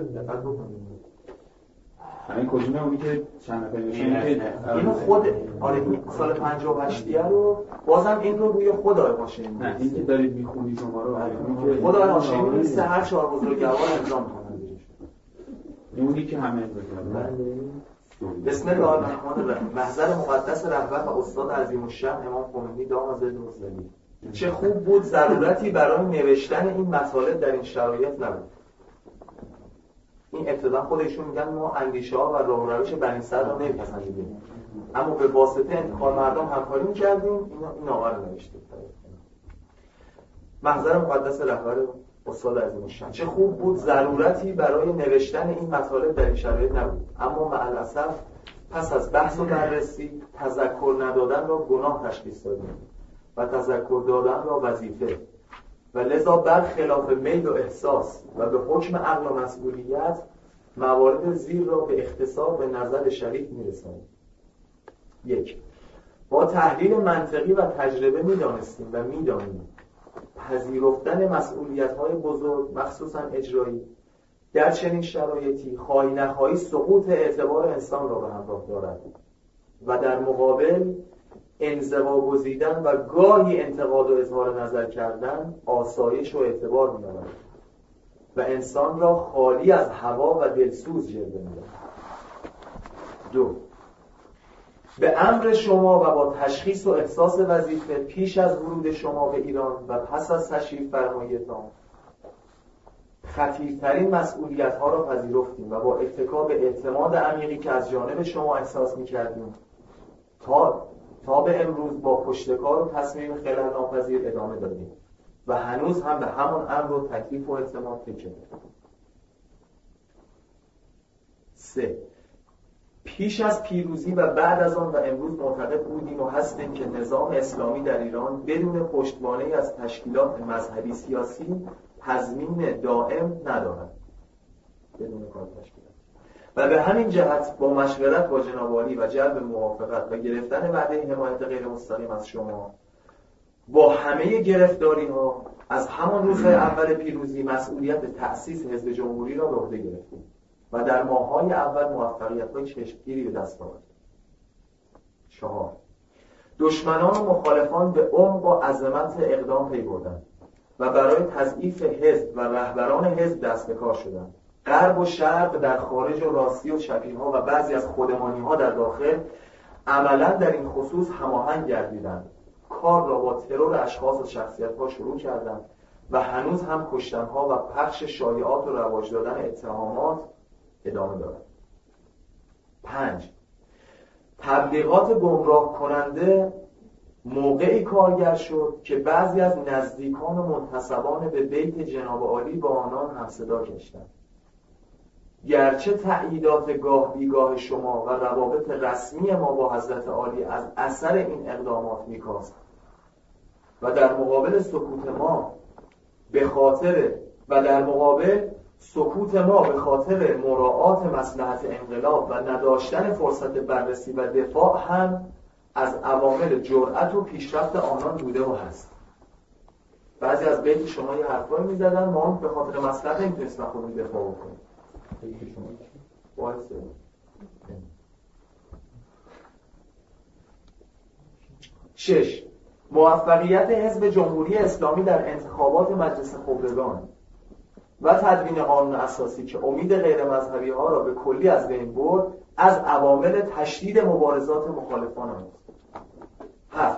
همین کجونه اونی که چند نفر اینو خود آره این سال پنجاه و هشت رو بازم این رو روی خود آقای هاشمی نه این که دارید میخونید شما رو خود آقای هاشمی نیست، هر چهار بزرگوار امضا میکنن اونی که همه امضا بسم الله الرحمن الرحیم. محضر مقدس رهبر و استاد عظیم الشأن امام خمینی دام زد رضوی. چه خوب بود ضرورتی برای نوشتن این مطالب در این شرایط نبود. این ابتدا خودشون میگن ما اندیشه ها و راه و روش بنی صدر رو نمیپسندیدیم، اما به واسطه انتخاب مردم همکاری میکردیم. این نامه رو نوشتیم. محضر مقدس رهبر استاد عظیم الشأن. چه خوب بود ضرورتی برای نوشتن این مطالب در این شرایط نبود، اما مع الاسف پس از بحث و بررسی تذکر ندادن را گناه تشخیص دادیم و تذکر دادن را وظیفه و لذا برخلاف میل و احساس و به حکم عقل و مسئولیت موارد زیر را به اختصار به نظر شریف می‌رسانیم. یک، با تحلیل منطقی و تجربه می‌دانستیم و می‌دانیم پذیرفتن مسئولیت‌های بزرگ مخصوصاً اجرایی در چنین شرایطی خواهی نخواهی سقوط اعتبار انسان را به همراه دارد و در مقابل انزوا گزیدن و گاهی انتقاد و اظهار نظر کردن آسایش و اعتبار می‌یابد و انسان را خالی از هوا و دلسوز جلوه می‌دهد. دو، به امر شما و با تشخیص و احساس وظیفه پیش از ورود شما به ایران و پس از تشریف فرماییتان خطیرترین مسئولیت‌ها را پذیرفتیم و با اتکا به اعتماد عمیقی که از جانب شما احساس می‌کردیم تا تا به امروز با پشتکار و تصمیم خلل ناپذیر ادامه دادیم و هنوز هم به همان امر و تکلیف و اعتماد تکیه می‌کنیم. سه، پیش از پیروزی و بعد از آن و امروز معتقد بودیم و هستیم که نظام اسلامی در ایران بدون پشتوانه‌ای از تشکیلات مذهبی سیاسی تضمین دائم ندارد. بدون کار تشکیلات. و به همین جهت با مشورت با جناب عالی و جلب موافقت و گرفتن وعده حمایت غیر مستقیم از شما با همه گرفتاری‌ها از همان روزهای اول پیروزی مسئولیت تأسیس حزب جمهوری را به عهده گرفتیم و در ماه‌های اول موفقیت‌های چشمگیری به دست آوردیم. چهار، دشمنان و مخالفان به عمق و عظمت اقدام پی بردند و برای تضعیف حزب و رهبران حزب دست به کار شدند. غرب و شرق در خارج و راستی و چپی‌ها و بعضی از خودمانی‌ها در داخل عملاً در این خصوص هماهنگ گردیدند. کار را با ترور اشخاص و شخصیت‌ها شروع کردند و هنوز هم کشتن‌ها و پخش شایعات و رواج دادن اتهامات ادامه دارد. پنج، تبلیغات گمراه کننده موقعی کارگر شد که بعضی از نزدیکان و منتسبان به بیت جناب عالی با آنان همصدا گشتند. گرچه تأییدات گاه بیگاه شما و روابط رسمی ما با حضرت عالی از اثر این اقدامات میکاست و در مقابل سکوت ما به خاطر و در مقابل سکوت ما به خاطر مراعات مصلحت انقلاب و نداشتن فرصت بررسی و دفاع هم از عوامل جرأت و پیشرفت آنان بوده و هست. بعضی از بیت شما یه حرفایی می‌زدن ما هم به خاطر مصلحت نمی‌تونستیم خودمون دفاع بکنیم. بیت شما وایسه. شش، موفقیت حزب جمهوری اسلامی در انتخابات مجلس خبرگان و تدوین قانون اساسی که امید غیر مذهبی ها را به کلی از بین برد از عوامل تشدید مبارزات مخالفان است. هفت،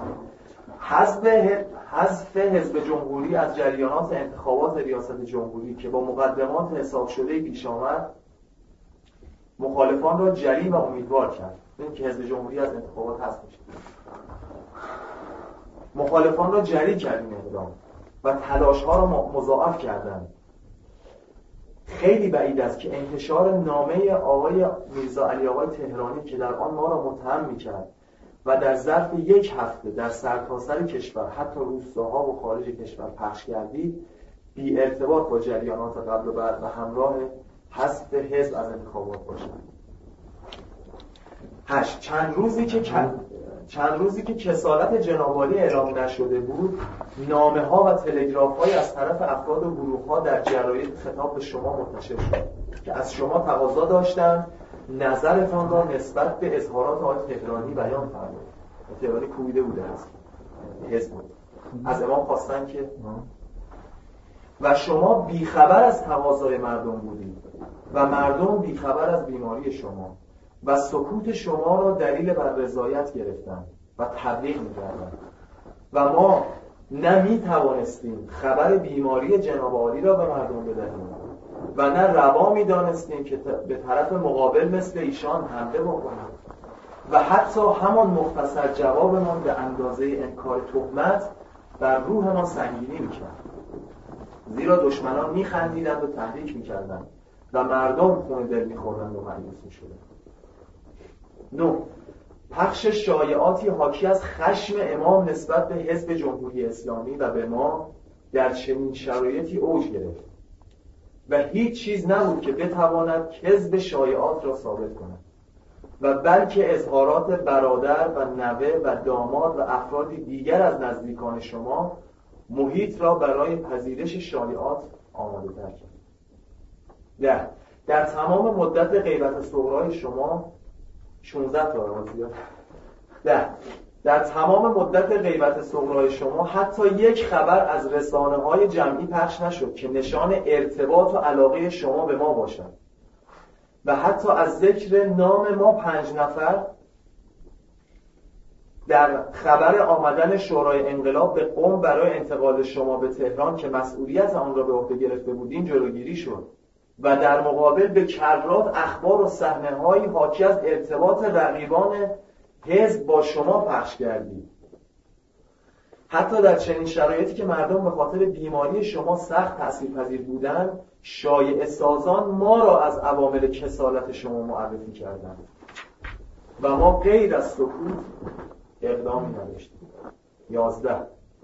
حذف حزب جمهوری از جریانات انتخابات ریاست جمهوری که با مقدمات حساب شده پیش آمد مخالفان را جری و امیدوار کرد. این که حزب جمهوری از انتخابات حذف میشه. مخالفان را جری کرد این اقدام و تلاش‌ها را مضاعف کردند. خیلی بعید است که انتشار نامه آقای میرزا علی آقای تهرانی که در آن ما را متهم می‌کرد و در ظرف یک هفته در سرتاسر کشور حتی روستاها و خارج کشور پخش گردید بی ارتباط با جریانات قبل و بعد و همراه حذف حزب از انتخابات باشد. هشت، چند روزی که چند روزی که کسالت جناب عالی اعلام نشده بود نامه ها و تلگراف های از طرف افراد و گروه ها در جراید خطاب به شما منتشر شد که از شما تقاضا داشتند نظرتان را نسبت به اظهارات آقای تهرانی بیان فرمایید. تهرانی کوبیده بوده است حزب بود. از امام خواستن که و شما بیخبر از تقاضای مردم بودید و مردم بیخبر از بیماری شما و سکوت شما را دلیل بر رضایت گرفتند و تبلیغ می‌کردند و ما نه می‌توانستیم خبر بیماری جناب عالی را به مردم بدهیم و نه روا می‌دانستیم که به طرف مقابل مثل ایشان حمله بکنیم و حتی همان مختصر جوابمان به اندازه انکار تهمت بر روح ما سنگینی می‌کرد. زیرا دشمنان می‌خندیدند و تحریک می‌کردند و مردم خون دل می‌خوردند و مایوس می‌شدند. نه، پخش شایعاتی حاکی از خشم امام نسبت به حزب جمهوری اسلامی و به ما در چنین شرایطی اوج گرفت و هیچ چیز نبود که بتواند کذب شایعات را ثابت کند و بلکه اظهارات برادر و نوه و داماد و افراد دیگر از نزدیکان شما محیط را برای پذیرش شایعات آماده تر کرد. ده، در تمام مدت غیبت صغرای شما شانزده تا رازیات ده در تمام مدت غیبت صغرای شما حتی یک خبر از رسانه‌های جمعی پخش نشد که نشان ارتباط و علاقه شما به ما باشد و حتی از ذکر نام ما پنج نفر در خبر آمدن شورای انقلاب به قم برای انتقال شما به تهران که مسئولیت آن را به عهده گرفته بودیم جلوگیری شد و در مقابل به کرات اخبار و صحنه‌های حاکی از ارتباط رقیبان حزب با شما پخش کردید. حتی در چنین شرایطی که مردم به خاطر بیماری شما سخت تأثیرپذیر بودند، شایعه سازان ما را از عوامل کسالت شما معرفی کردند و ما غیر از سکوت اقدامی نداشتیم. یازده،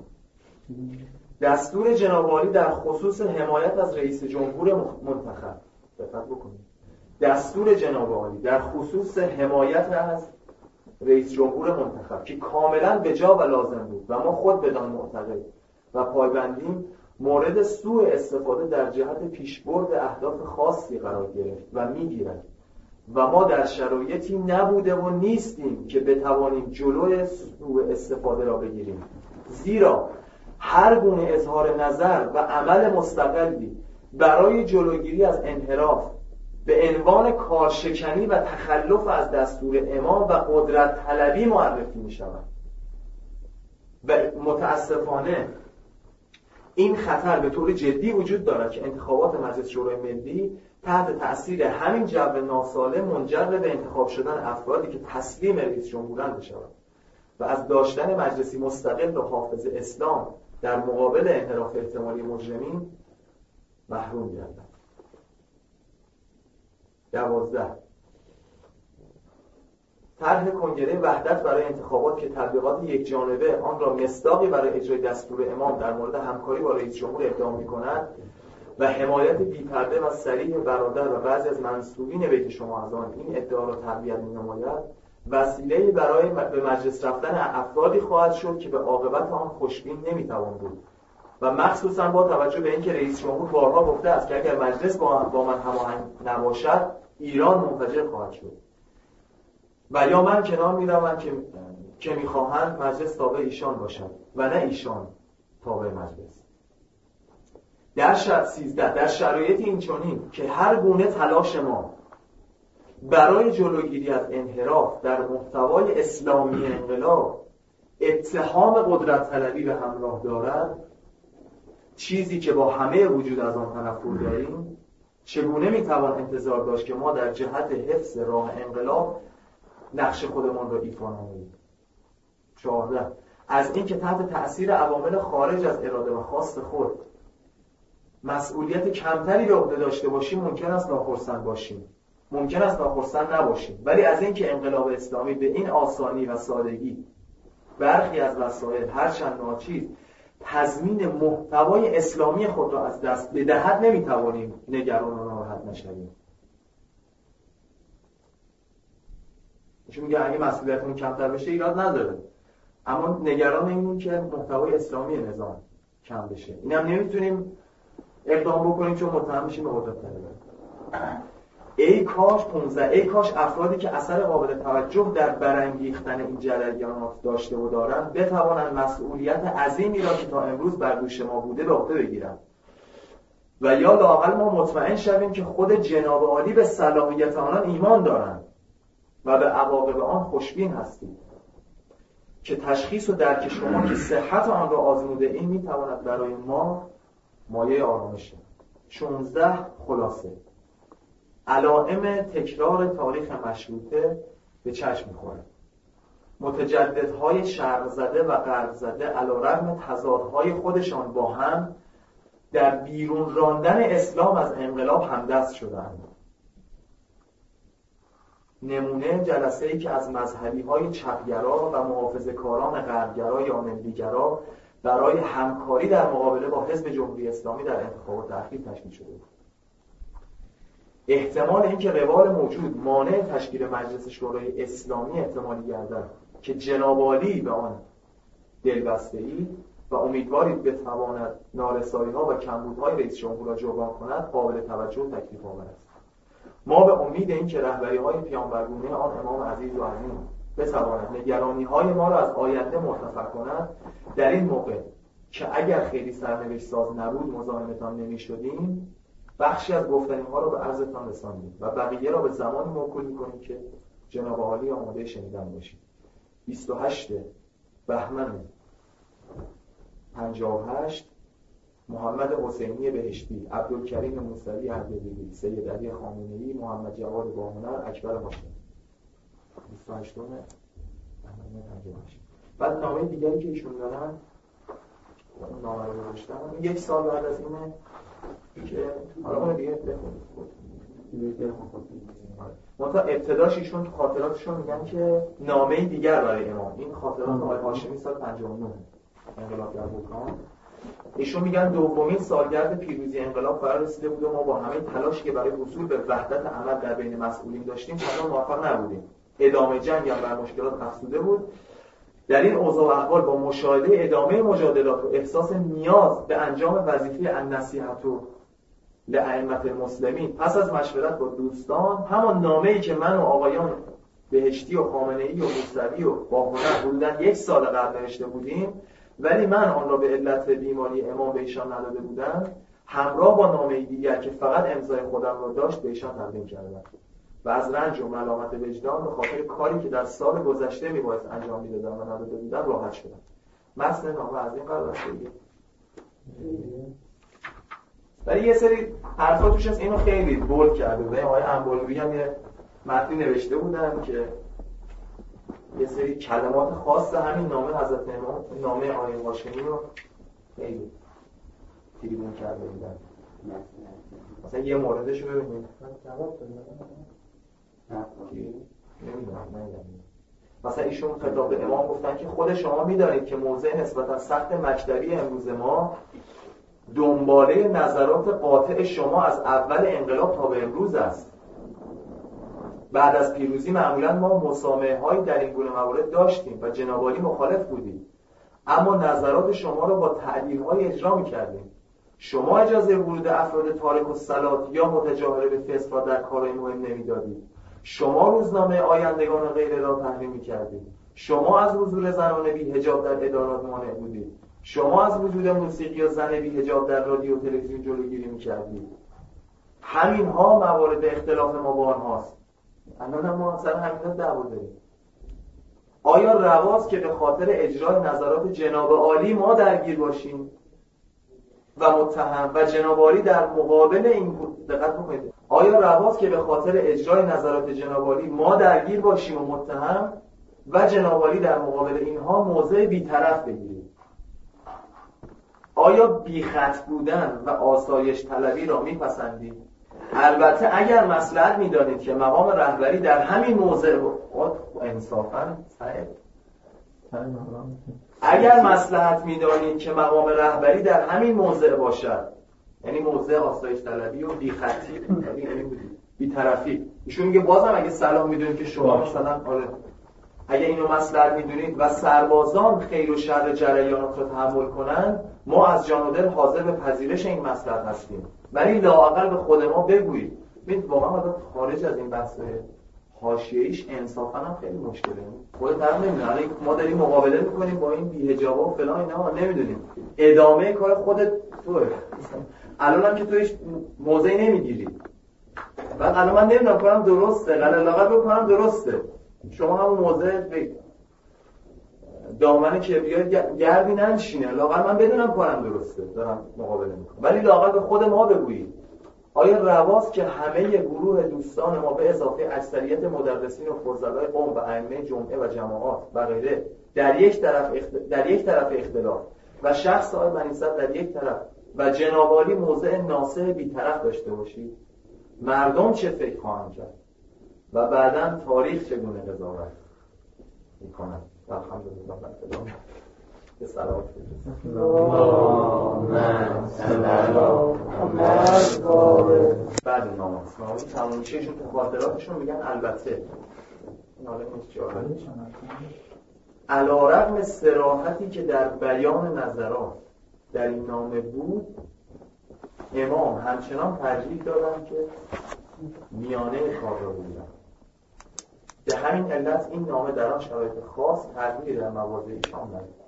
دستور جناب عالی در خصوص حمایت از رئیس جمهور منتخب، دقت بکنید، دستور جناب عالی در خصوص حمایت از رئیس جمهور منتخب که کاملا بجا و لازم بود و ما خود بدان معتقد و پایبندیم، مورد سوء استفاده در جهت پیشبرد اهداف خاصی قرار گرفت و میگیرد و ما در شرایطی نبوده و نیستیم که بتوانیم جلوی سوء استفاده را بگیریم، زیرا هر گونه اظهار نظر و عمل مستقلی برای جلوگیری از انحراف به عنوان کارشکنی و تخلف از دستور امام و قدرت طلبی معرفی می شود و متاسفانه این خطر به طور جدی وجود دارد که انتخابات مجلس شورای ملی تحت تأثیر همین جو ناسالم منجر به انتخاب شدن افرادی که تسلیم رئیس جمهورند بشود و از داشتن مجلسی مستقل و حافظ اسلام در مقابل انحراف احتمالی مجرمین محروم گردند. دوازده، طرح کنگره وحدت برای انتخابات که تبلیغات یک جانبه آن را مصداقی برای اجرای دستور امام در مورد همکاری با رئیس جمهور اقدام می‌کند و حمایت بی‌پرده و صریح برادر و بعضی از منسوبین بیت شما از آن این ادعا را تقویت می‌نماید، وسیله‌ای برای به مجلس رفتن افرادی خواهد شد که به عاقبت آن خوشبین نمی‌توان بود و مخصوصا با توجه به اینکه رئیس جمهور بارها گفته است که اگر مجلس با با من هماهنگ نباشد ایران منفجر خواهد شد و یا من کنار میروم که که میخواهند مجلس تابع ایشان باشد و نه ایشان تابع مجلس. در شرط سیزده، در شرایط اینچنین که هر گونه تلاش ما برای جلوگیری از انحراف در محتوای اسلامی انقلاب اتهام قدرت طلبی به همراه دارد، چیزی که با همه وجود از آن تنفر داریم، چگونه میتوان انتظار داشت که ما در جهت حفظ راه انقلاب نقش خودمان را ایفا نماییم؟ چهارده، از این که تحت تأثیر عوامل خارج از اراده و خواست خود مسئولیت کمتری به عهده داشته باشیم ممکن است ناخرسند باشیم، ممکن است ناخرسند نباشیم، ولی از این که انقلاب اسلامی به این آسانی و سادگی برخی از وسایل هرچند ناچیز تضمین محتوای اسلامی خود را از دست بدهد نمیتوانیم نگران و ناراحت نشویم. چون میگه اگه مسئولیتمون کمتر بشه ایراد نداره، اما نگران اینیم که محتوای اسلامی نظام کم بشه. اینم نمیتونیم اقدام بکنیم چون متهم میشیم به قدرت طلبی. ای کاش پانزده ای کاش افرادی که اثر قابل توجه در برانگیختن این جریانات داشته و دارند بتوانند مسئولیت عظیمی را که تا امروز بر دوش ما بوده به عهده بگیرند و یا لااقل ما مطمئن شویم که خود جناب عالی به صلاحیت آنان ایمان دارند و به عواقب آن خوشبین هستید که تشخیص و درک شما که صحت آن را آزموده این میتواند برای ما مایه آرامش شود. شانزده خلاصه علائم تکرار تاریخ مشروطه به چشم می‌خورد. متجددهای شرق زده و غرب زده علیرغم تضادهای خودشان با هم در بیرون راندن اسلام از انقلاب همدست شدند. نمونه جلسه‌ای که از مذهبی‌های چپگرا و محافظه‌کاران غربگرا یا ملیگرا برای همکاری در مقابله با حزب جمهوری اسلامی در انتخابات اخیر تشکیل شده بود. احتمال اینکه روال موجود مانع تشکیل مجلس شورای اسلامی احتمالی گردد که جناب عالی به آن دلبسته‌اید و امیدوارید بتواند نارسایی‌ها و کمبودهای رئیس جمهور را جبران کند قابل توجه و تکلیف‌آور است. ما به امید اینکه رهبری‌های پیامبرگونه آن امام عزیز و عظیم بتواند نگرانی‌های ما را از آینده مرتفع کند، در این موقع که اگر خیلی سرنوشت ساز نبود مزاحمتان نمی‌شدیم، بخشی از گفتنی‌ها را به عرضتان رساندیم و بقیه را به زمانی موکول می‌کنیم که جناب عالی آماده شنیدن باشید. بیست و هشتم بهمن پنجاه و هشت محمد حسینی بهشتی، عبدالکریم موسوی اردبیلی، سید علی خامنه‌ای، محمد جواد باهنر، اکبر هاشمی. بیست و هشتم بهمن پنجاه و هشت. بعد نامه دیگری که ایشون دارن، اون نامه رو گذاشتن، یک سال بعد از اینه که حالا اون دیگه بخونید. منتها ابتداش ایشون تو خاطراتشون میگن که نامه دیگر برای امام، این خاطرات آقای هاشمی سال پنجاه و نه انقلاب در بوکان، ایشون میگن دومین سالگرد پیروزی انقلاب فرا رسیده بود و ما با همه تلاشی که برای حصول به وحدت عمل در بین مسئولین داشتیم چندان موفق نبودیم. ادامه جنگ هم بر مشکلات افزوده بود. در این اوضاع و احوال با مشاهده ادامه مجادلات و احساس نیاز به انجام وظیفه النصیحة لأئمة المسلمین پس از مشورت با دوستان، همان نامه‌ای که من و آقایان بهشتی و خامنه‌ای و موسوی و باهنر حدوداً یک سال قبل نوشته بودیم، ولی من آن را به علت بیماری امام به ایشان نداده بودم، همراه با نامه دیگر که فقط امضای خودم را داشت به ایشان تقدیم کردم و از رنج و ملامت وجدان به خاطر کاری که در سال گذشته میبایست انجام میدادم و نداده بودم راحت شدم. متن نامه از این قرار است دیگه. ولی یه سری حرفا توش هست اینو خیلی بولد کرده بودن. آقای انبالوی هم یه متنی نوشته بودن که یه سری کلمات خاص همین نامه حضرت امام، نامه آقای هاشمی رو خیلی تریبون کرده بودن. مثلا یه موردش رو ببینید. جواب بدید. نمیدونم نمیدونم. مثلا ایشون خطاب به امام گفتن که خود شما میدانید که موضع نسبتا سخت مکتبی امروز ما دنباله نظرات قاطع شما از اول انقلاب تا به امروز است. بعد از پیروزی معمولا ما مسامحه هایی در این گونه موارد داشتیم و جناب عالی مخالف بودیم، اما نظرات شما را با تعدیل های اجرا می‌کردیم. شما اجازه ورود افراد تارک الصلات یا متجاهل به فسق را در کارهای مهم نمی‌دادید. شما روزنامه آیندگان و غیره را تحریم می‌کردید. شما از حضور زنان بی حجاب در ادارات مانع بودید. شما از وجود موسیقی و زن بی حجاب در رادیو و تلویزیون جلوگیری می‌کردید. همین ها موارد اختلاف ما با آنهاست. الان هم ما سر همین دعوا داریم. آیا رواست که به خاطر اجرای نظرات جناب عالی ما درگیر باشیم و متهم و جناب عالی در مقابل این دقت بکنید، آیا رواست که به خاطر اجرای نظرات جناب عالی ما درگیر باشیم و متهم و جناب عالی در مقابل اینها موضع بی‌طرف بگیریم؟ آیا بی‌خط بودن و آسایش طلبی را میپسندید؟ البته اگر مصلحت می‌دانید که مقام رهبری در همین موضع انصافاً صحیح اگر مصلحت می‌دانید که مقام رهبری در همین موضع باشد، یعنی موضع آسایش طلبی و بی‌خطی یعنی بی‌طرفی، ایشون میگه بازم اگه سلام می‌دونید که شما مثلا آره اگه اینو مصلحت می‌دونید و سربازان خیر و شر جریانات رو تحمل کنند، ما از جان و دل حاضر به پذیرش این مصلحت هستیم، ولی لااقل به خود ما بگویید. ببین واقعا حالا خارج از این بحث حاشیه‌ایش انصافا هم خیلی مشکله. خودت هم نمی‌دونی ما داریم مقابله می‌کنیم با این بی‌حجابا و فلان، اینا نمی‌دونیم ادامه کار خودت توئه. الانم که تو هیچ موضعی نمی‌گیری، بعد الان من نمی‌دونم کارم درسته، لااقل بکنم درسته، شما هم موضع بگید دامن کبریای گردی ننشینه، لااقل من بدونم کارم درسته دارم مقابله میکنم، ولی لااقل به خود ما بگویید. آیا رواست که همه گروه دوستان ما به اضافه اکثریت مدرسین و فضلای قوم و ائمه جمعه و جماعات و غیره در یک طرف اخت... در یک طرف اختلاف و شخص صاحب منیصت در یک طرف و جناب عالی موضع ناصح بی‌طرف داشته باشید؟ مردم چه فکر خواهند کرد؟ و بعداً تاریخ چگونه قضاوت میکنن. الحمدلله من ادامه به صلوات بفرستید. بعد نامه نامه تمام میشه ایشون تو خاطراتشون میگن البته این حالا نیست جالب علی‌رغم صراحتی که در بیان نظرات در این نامه بود، امام همچنان ترجیح دادن که میانه کار را بودن. به همین علت این نامه در آن شرایط خاص تغییری در مواضع ایشان نداشت.